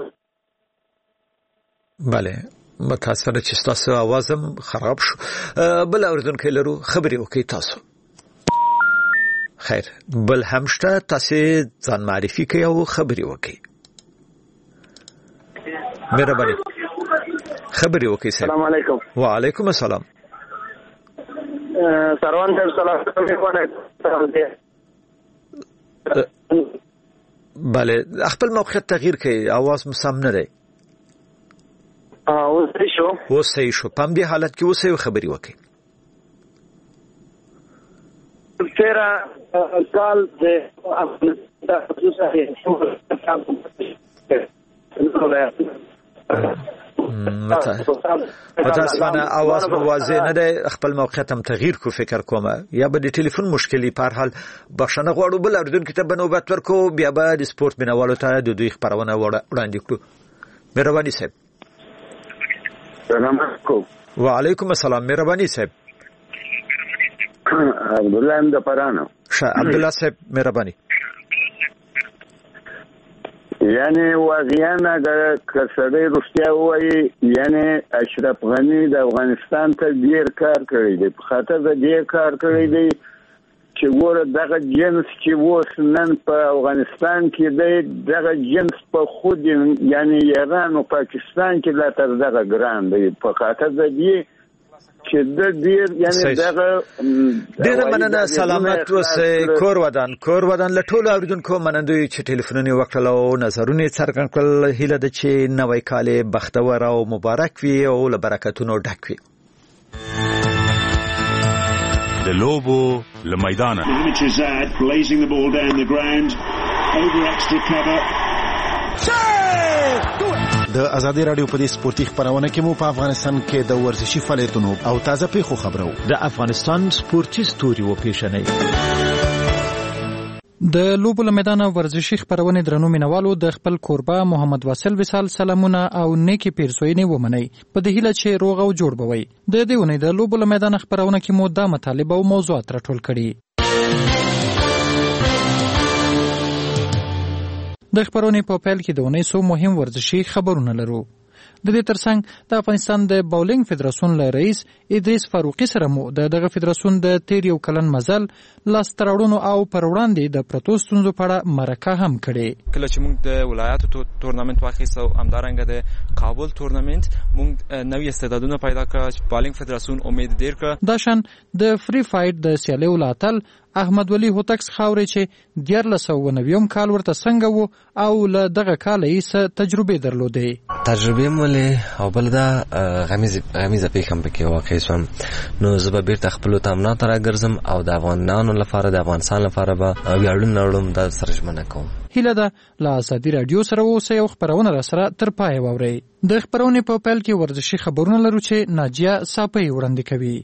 بله متاسفانه چې ستاسو اواز هم خراب شو. بل اورېدونکی لرو خبرې وکړئ تاسو. خیر بل هم شته تاسو ځان معرفي کوئ او خبرې وکړئ. مهرباني خبرې وکړئ. السلام علیکم. وعلیکم السلام. سروان صاحب بله خپل موقعیت تغییر کړئ اواز مو سم نه دی. اوس صحیح شو. په همدې حالت کې اوس یو خبرې وکړئ. تیرا کال د متاسفانه اواز مو واضح نه دی. خپل موقعیت هم تغییر کو فکر کوم یا به د ټلیفون مشکلي په هر حال بخښنه غواړو. بل اورېدونکي ته به نوبت ورکو بیا به د سپورت مینوالو ته د دوی خپرونه وړاندې کړو. مهرباني صاحب. سلام علیکم. وعلیکم السلام. مهرباني صاحب. عبدالله ام د پرانو. عبدالله صاحب مهرباني. یعنی واقعا اگر کسړی رښتیا وایي یعنی اشرف غنی د افغانستان ته ډیر کار کړی دی. په خاطر د دې کار کړی دی چې ګوره دغه جنس چې اوس نن په افغانستان کې دی دغه جنس په خود یعنی ایران او پاکستان کې لا تر دغه ګران دی. په خاطر د دې چې د ډیر یعنی دغه ډیر مننه. سلامت اوسئ. کور ودان له ټولو اوریدونکو منندوی چې ټلیفونونه وکړل او نظرونه څرګند کړل. هیله ده چې نوی کال بختور او مبارک وي او له برکتونو ډک وي. د لوبو له میدانه د ازادي رادیو په دې سپورتي خبرونه کې مو په افغانستان کې د ورزشي فعالیتونو او تازه پیښو خبرو د افغانستان سپورتي ستوري و پیښنې. د لوبو له میدانه ورزشي خبرونه درنو مینوالو د خپل کوربه محمد واصل وصال سلامونه او نیکی پیرسوینه ومني په دې هیله چې روغ او جوړ بوي د دې ونې د لوبو له میدانه خبرونه کې مو د مطالب او موضوعات راټول کړي د خبرونه په پیل کې د ونې سو مهم ورزشي خبرونه لرو د دې ترڅنګ د افغانستان د باولینګ فدراسیون له رئیس ادریس فاروقي سره مو دغه فدراسیون د تیر یو کلن مزل لاستراړونو او پر وړاندې د پروتو ستونزو په اړه مرکه هم کړې کله چې موږ د ولایاتو تورنمنت واخیستو همدارنګه د کابل تورنمنت موږ نوې استعدادونه پیدا کړ باولینګ فدراسیون امید ډیر کړ دا شان د فری فایټ د سیالیو لاتل احمد ولی هوتکس خاورې چې 1490 کال ورته څنګه وو او له دغه کال یې څه تجربه درلودې تجربه مولې او بل دا غمیزه پیښم پکې واقع شوم نو زه به بیرته خپل تامنا تر ګرځم او د افغانانو لپاره د افغانستان لپاره به ویاړون نړم د سرجمنه کوم هیله ده له ازادي رادیو سره اوسئ او خبرونه را سره تر پای واورئ د خبرونې په پیل کې ورزشي خبرونه لرو چې ناجیه صافی وړاندې کوي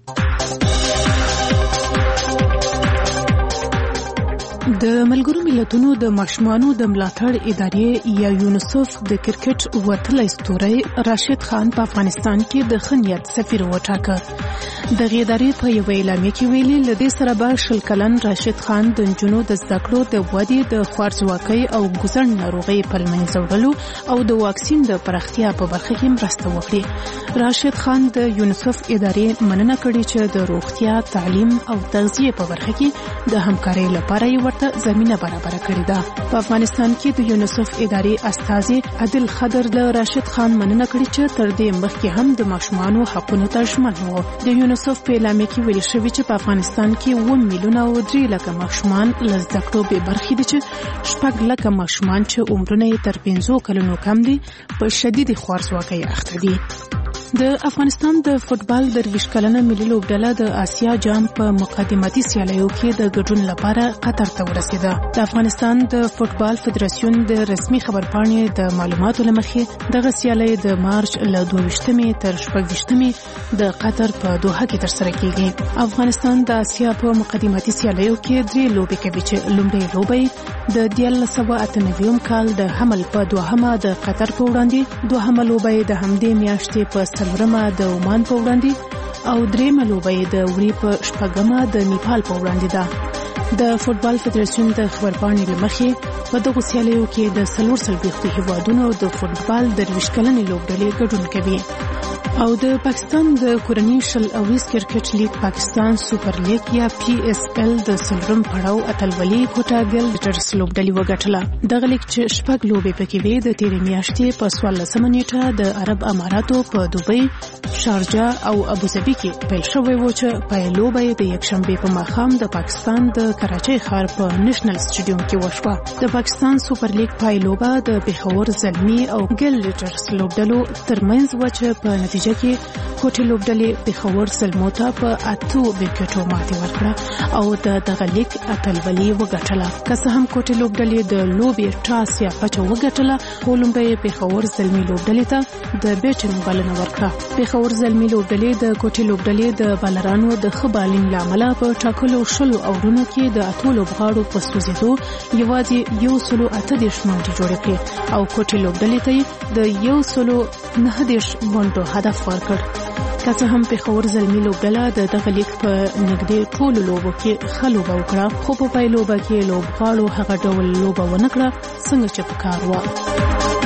د ملګرو ملتونو د ماشومانو د ملاتړ ادارې یا یونیسف د کرکټ وتلی ستوری راشد خان په افغانستان کې د خنیت سفیر وټاکه د ادارې په یو اعلامیه کې ویلي لدې سره به شل کلن راشد خان د جنونو د زدکړو د ودی د خوارځواکۍ او ګوزن ناروغي په منځ وړلو او د واکسین د پراختیا په برخه کې مرسته وکړي راشد خان د یونیسف ادارې مننه کړې چې د روغتیا تعلیم او تغذیه په برخه کې د همکارۍ لپاره یې ورته زمينه برابر کړې ده په افغانستان کې د یونیسف ادارې استازي عادل خضر د راشد خان مننه کړې چې تر دې مخکې هم د ماشومانو حقوقو ته ژمن وو د یونیسف په اعلامیه کې ویل شوی چې په افغانستان کې 1 میلیون او 3 لک ماشومان له زده کړو بې برخې دي چې 6 لک ماشومان چې عمرونه یې تر 15 کلونو کم دي په شدید خوارځواکۍ اخته دي د افغانستان د فوتبال د 20 کلنه ملي لوبډله د آسیا جام په مقدماتي سیالیو کې د ګډون لپاره قطر ته ورسېده د افغانستان د فوتبال فدراسیون د رسمي خبرپاڼې د معلوماتو لمخې دغه سیالي د مارچ له 22 تر 26 د قطر په دوحه کې ترسره کیږي افغانستان د آسیا په مقدماتي سیالیو کې 3 لوبې کوي چې لومړی لوبه د 1998 کال د حمل په دوهمه د قطر په وړاندې دوهمه لوبه د همدې میاشتې په سلورمه د عمان په وړاندې او دریمه لوبه د وری په شپږمه د نیپال په وړاندې ده د فوتبال فدراسیون د خبرپاڼې لمخې په دغه سیالیو کې د 440 هیوادونو د فوتبال د 20 کلنې لوبډلې ګډون کوي او د پاکستان د کورنی شل اویس کرکټ لیگ پاکستان سوپر لیگ یا پی اس ال د سلرم پړاو اتلولي کوټا ګل لیټرز لوبډلې وګټله دغه لیگ چې شپږ لوبې پکې وې د تیرې میاشتې په 14 نیټه د عرب اماراتو په دوبۍ شارجه او ابوظبي کې پیل شوی و چې په لوبې د یکشنبه په ماښام د پاکستان د کراچۍ ښار په نېشنل سټیډیوم کې وشوه د پاکستان سوپر لیگ پایلوبه د پیښور زلمی او ګل لیټرز لوبډلو ترمنځ و چې په نتیجه کې کوټې لوبډلې پیښور زلمو ته په 8 وکټو ماتې ورکړه او د دغه لیگ اتلولي وګټله که څه هم کوټې لوبډلې د لوبې ټاس یا پچه وګټله خو لومړی پیښور زلمی لوبډلې ته د بیټینګ بلنه ورکړه پیښور زلمی لوبډلې د کوټې لوبډلې د بالرانو د ښه بالینګ له امله په ټاکلو شلو اورونو کې د 8 لوبغاړو په سوځېدو یوازې 108 منټې جوړې کړې او کوټې لوبډلې ته د 109 منټو هدف ورکړ که څه هم پیښور زلمی لوبډله د دغه لیگ په نږدې ټولو لوبو کې ښه لوبه وکړه خو په پایلوبه کې لوبغاړو هغه ډول لوبه ونه کړه څنګه چې پکار وه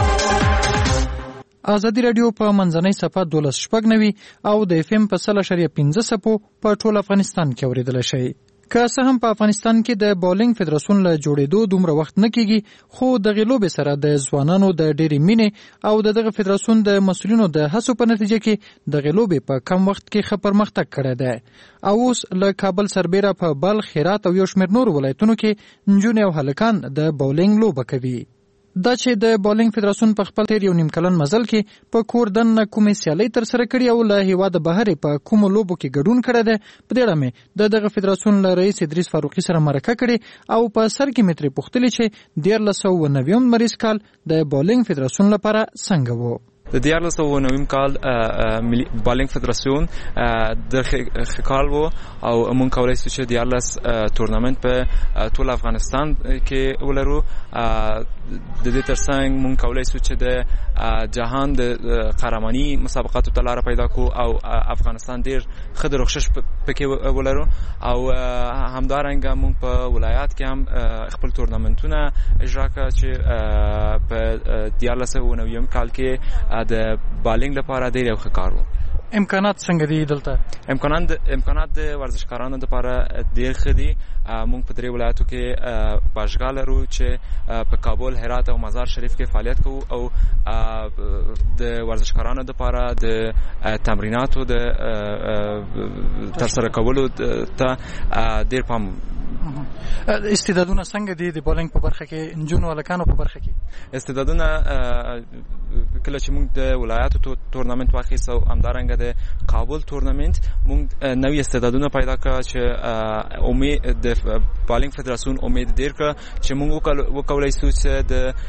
ازادي رادیو په منځنۍ صفحه 12.90 او د اف ام په 3.15 صفو په ټول افغانستان کې اوریدل شي که څه هم په افغانستان کې د باولینګ فدراسیون له جوړېدو دومره وخت نه کیږي خو د غلوبې سره د ځوانانو د ډېری مینې او دغه فدراسیون د مسؤلینو د هڅو په نتیجه کې د غلوبې په کم وخت کې ښه پرمختګ کړی دی او اوس له کابل سربیره په بلخ هرات او یو شمېر نور ولایتونو کې نجونې او هلکان د باولینګ لوبه کوي دا چې د باولینګ فدراسیون په خپل تیر یو نیم کلن مزل کې په کور دننه کومې سیالۍ ترسره کړي او له هیواده بهرې په کومو لوبو کې ګډون کړی دی په دې اړه مې د دغه فدراسیون له رئیس ادریس فاروقي سره مرکه کړې او په سر کې مې ترې پوښتلې چې 1990 مریض کال د باولینګ فدراسیون لپاره څنګه و د 2009 کال بالینګ فدراسیون د خکال وو او مونږ کولای شو چې د 14 تورنمنت په ټول افغانستان کې ولرو. د دې ترڅنګ مونږ کولای شو چې د جهان د قهرماني مسابقاتو ته لار پیدا کو او افغانستان ډیر ښه د رخصش پکې ولرو او همدارنګه مونږ په ولایت کې هم خپل تورنمنتونه اجرا کړ چې په 2009 کال کې د بالینګ لپاره ډیر یو ښه کار و. امکانات څنګه دي دلته؟ امکانات د ورزشکارانو لپاره ډیر ښه دي. مونږ په 3 ولایتو کې باشګاه لرو چې په کابل، هرات او مزار شریف کې فعالیت کوو او د ورزشکارانو لپاره د تمریناتو د ترسره کولو ته ډیر پام. استعدادونه څنګه دي د بالینګ په برخه کې، نجونو الکانو په برخه کې؟ استعدادونه کله چې موږ د ولایتو تورنمنت واخیست او همدارنګه د کابل تورنمنت موږ نوې استعدادونه پیدا کړ چې امید د بالینګ فدراسیون امید ډیر کړ چې موږ وکولای شو چې د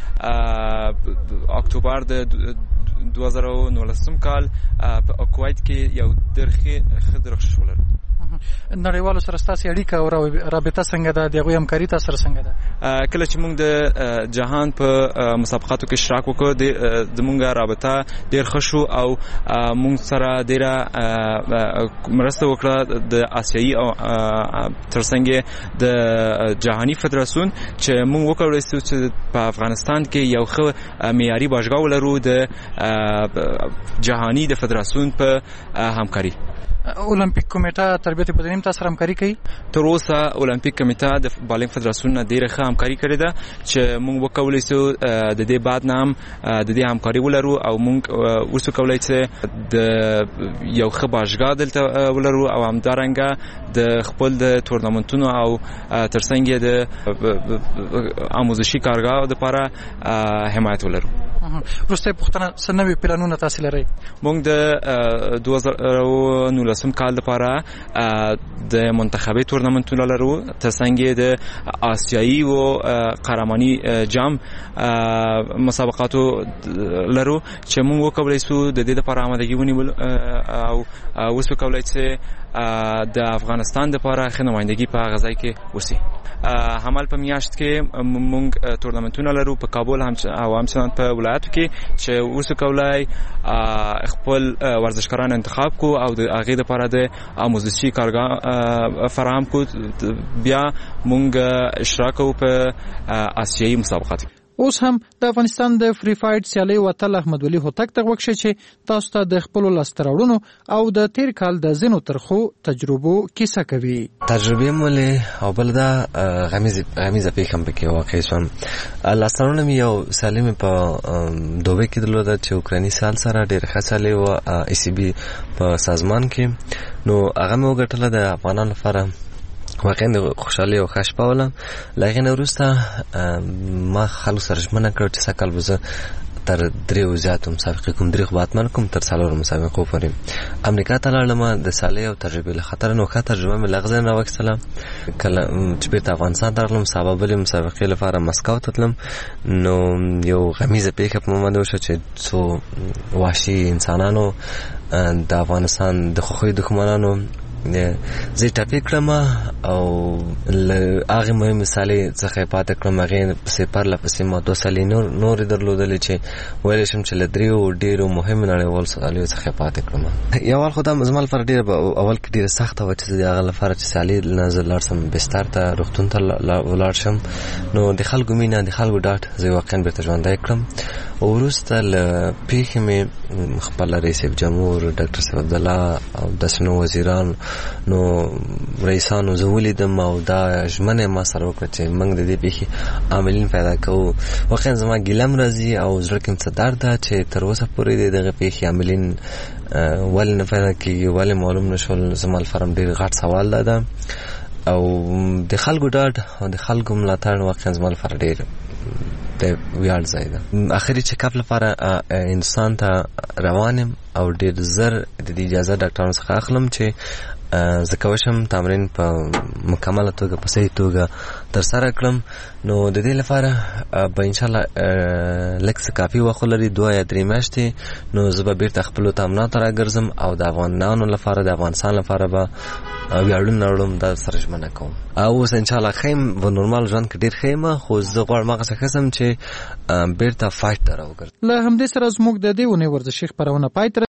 اکتوبر د 2019 کال په کویت کې یو درخه درخص ولرو. نړیوالو سره ستاسو اړیکه او رابطه څنګه ده؟ د هغوی همکاري تاسو سره څنګه ده؟ کله چې موږ د جهان په مسابقاتو کې اشتراک وکړو د موږ رابطه ډیر ښه شو او موږ سره ډیره مرسته وکړه د آسیایي او ترڅنګ د جهاني فدراسیون چې موږ وکولای شو چې په افغانستان کې یو ښه معیاري باشګاه ولرو د جهاني د فدراسیون په همکاري. اولمپیک کمیټه تربیت بدني تاسو سره همکاري کوي؟ تر اوسه اولمپیک کمیټه د بالینګ فدراسیون نه ډیره ښه همکاري کړې ده چې موږ وکولای شو د دې بعد نام د دې همکاري ولرو او موږ اوس کولای شو د یو ښه باشګاه دلته ولرو او همدارنګه د خپل د تورنمنتونو او ترڅنګ د آموزشي کارګاه لپاره حمایت ولرو. وروسته پوښتنه سنوي پلانونه تاسو لرئ؟ موږ د 2019 کال لپاره د منتخبي تورنمنتونو لرو ترڅنګ د آسیایي او قهرماني جام مسابقاتو لرو چې موږ وکولای شو د دې لپاره آمادګي ونیول او اوس وکولای شو د افغانستان لپاره ښه نمائندګي په غزا کې وسی. همال په میاشت کې موږ تورنمنتونه لرو په کابل او همچنان په ولایتو کې چې اوس کولای خپل ورزشکاران انتخاب کو او د هغه لپاره د آموزشي کارګاه فراهم کو. بیا موږ اشتراک په آسیایي مسابقات. اوس هم د افغانستان د فری فایټ سیالي وتل احمد ولی هوتک ته وکړي چې تاسو ته د خپل لاستراوړونو او د تیر کال د زینو ترخو تجربو کیسه کوي. تجربه مولې او بلدا غمیزه پیخم پکې واقع شوم. لاستراوړم یو سالم په دوبه کې درلوده چې اوکراني سال سره ډېر خاصه و ای سی بي په سازمان کې نو هغه مو ګټله د افغانانو لپاره واقعا خوشحالي او خوش پاولم. لکه وروسته ما خلک سره ژمنه کړ چې سکل بزه تر 3 زیاتو مسابقې کوم 3 باتمن کوم تر 4 مسابقې پورې امریکا ته لاړم. د سالي او تجربه له خطر نو ښه تجربه مې لغزه نه وکړه. کله چې بیرته افغانستان ته راغلم سبب بلې مسابقې لپاره مسکو ته تلم نو یو غمیزه پیښه په مومند وشو چې څو وحشي انسانانو د افغانستان د خوخي دښمنانو زه ټاپې کړم او هغه مې مثالي څخه پاتې کړم. هغه سپر لپسې ما 2 سالي نور درلودل چې ویل شم چې لدریو ډیرو مهم نړیوال سالي څخه پاتې کړم. یو وخت خدام زمال پر ډیر اول کې ډیر سخت و چې هغه لپاره چې سالي نظر لارسم بستر ته روغتون ته ولاړ شم نو د خلکو مینا د خلکو ډاټ زه واقعا به ژوندای کړم. او وروسته پیښه مې خپل رئیس جمهور ډاکټر صاحب عبد الله او د سنو وزیران نو رئیسانو زولیدم او دا ژمنه ما سره وکړه چې موږ د دې پیښې عاملین پیدا کوو. واقعا زما ګیلم راځي او زړه کې څه درد ده چې تر اوسه پورې دغه پیښې عاملین ولې نه پیدا کیږي، ولې معلوم نشول. زما لپاره ډېر غټ سوال ده او د خلکو ډاډ او د خلکو ملاتړ واقعا زما لپاره ډېر د ویاړ ځای ده. اخري چیک اپ لپاره انسان ته روانم او ډیر زر د اجازه ډاکټرانو څخه اخلم چې زه کوشم تمرین په مکمله توګه په صحیح توګه ترسره کړم. نو د دې لپاره به ان شاء الله لکه کافي وخت لري 2 یا 3 میاشتې. نو زه به بیرته خپل تمرینات راګرځم او د افغانانو لپاره د افغانستان لپاره به ویاړونه نړم د سره ژمنه کوم. او اوس ان شاء الله خیم و نورمال ژوند کې ډیر خیمه خو زه غواړم هغه څه قسم چې بیرته فایټ راوګرځم. له همدې سره زموږ د دې ونې ورزشي خبرونه پای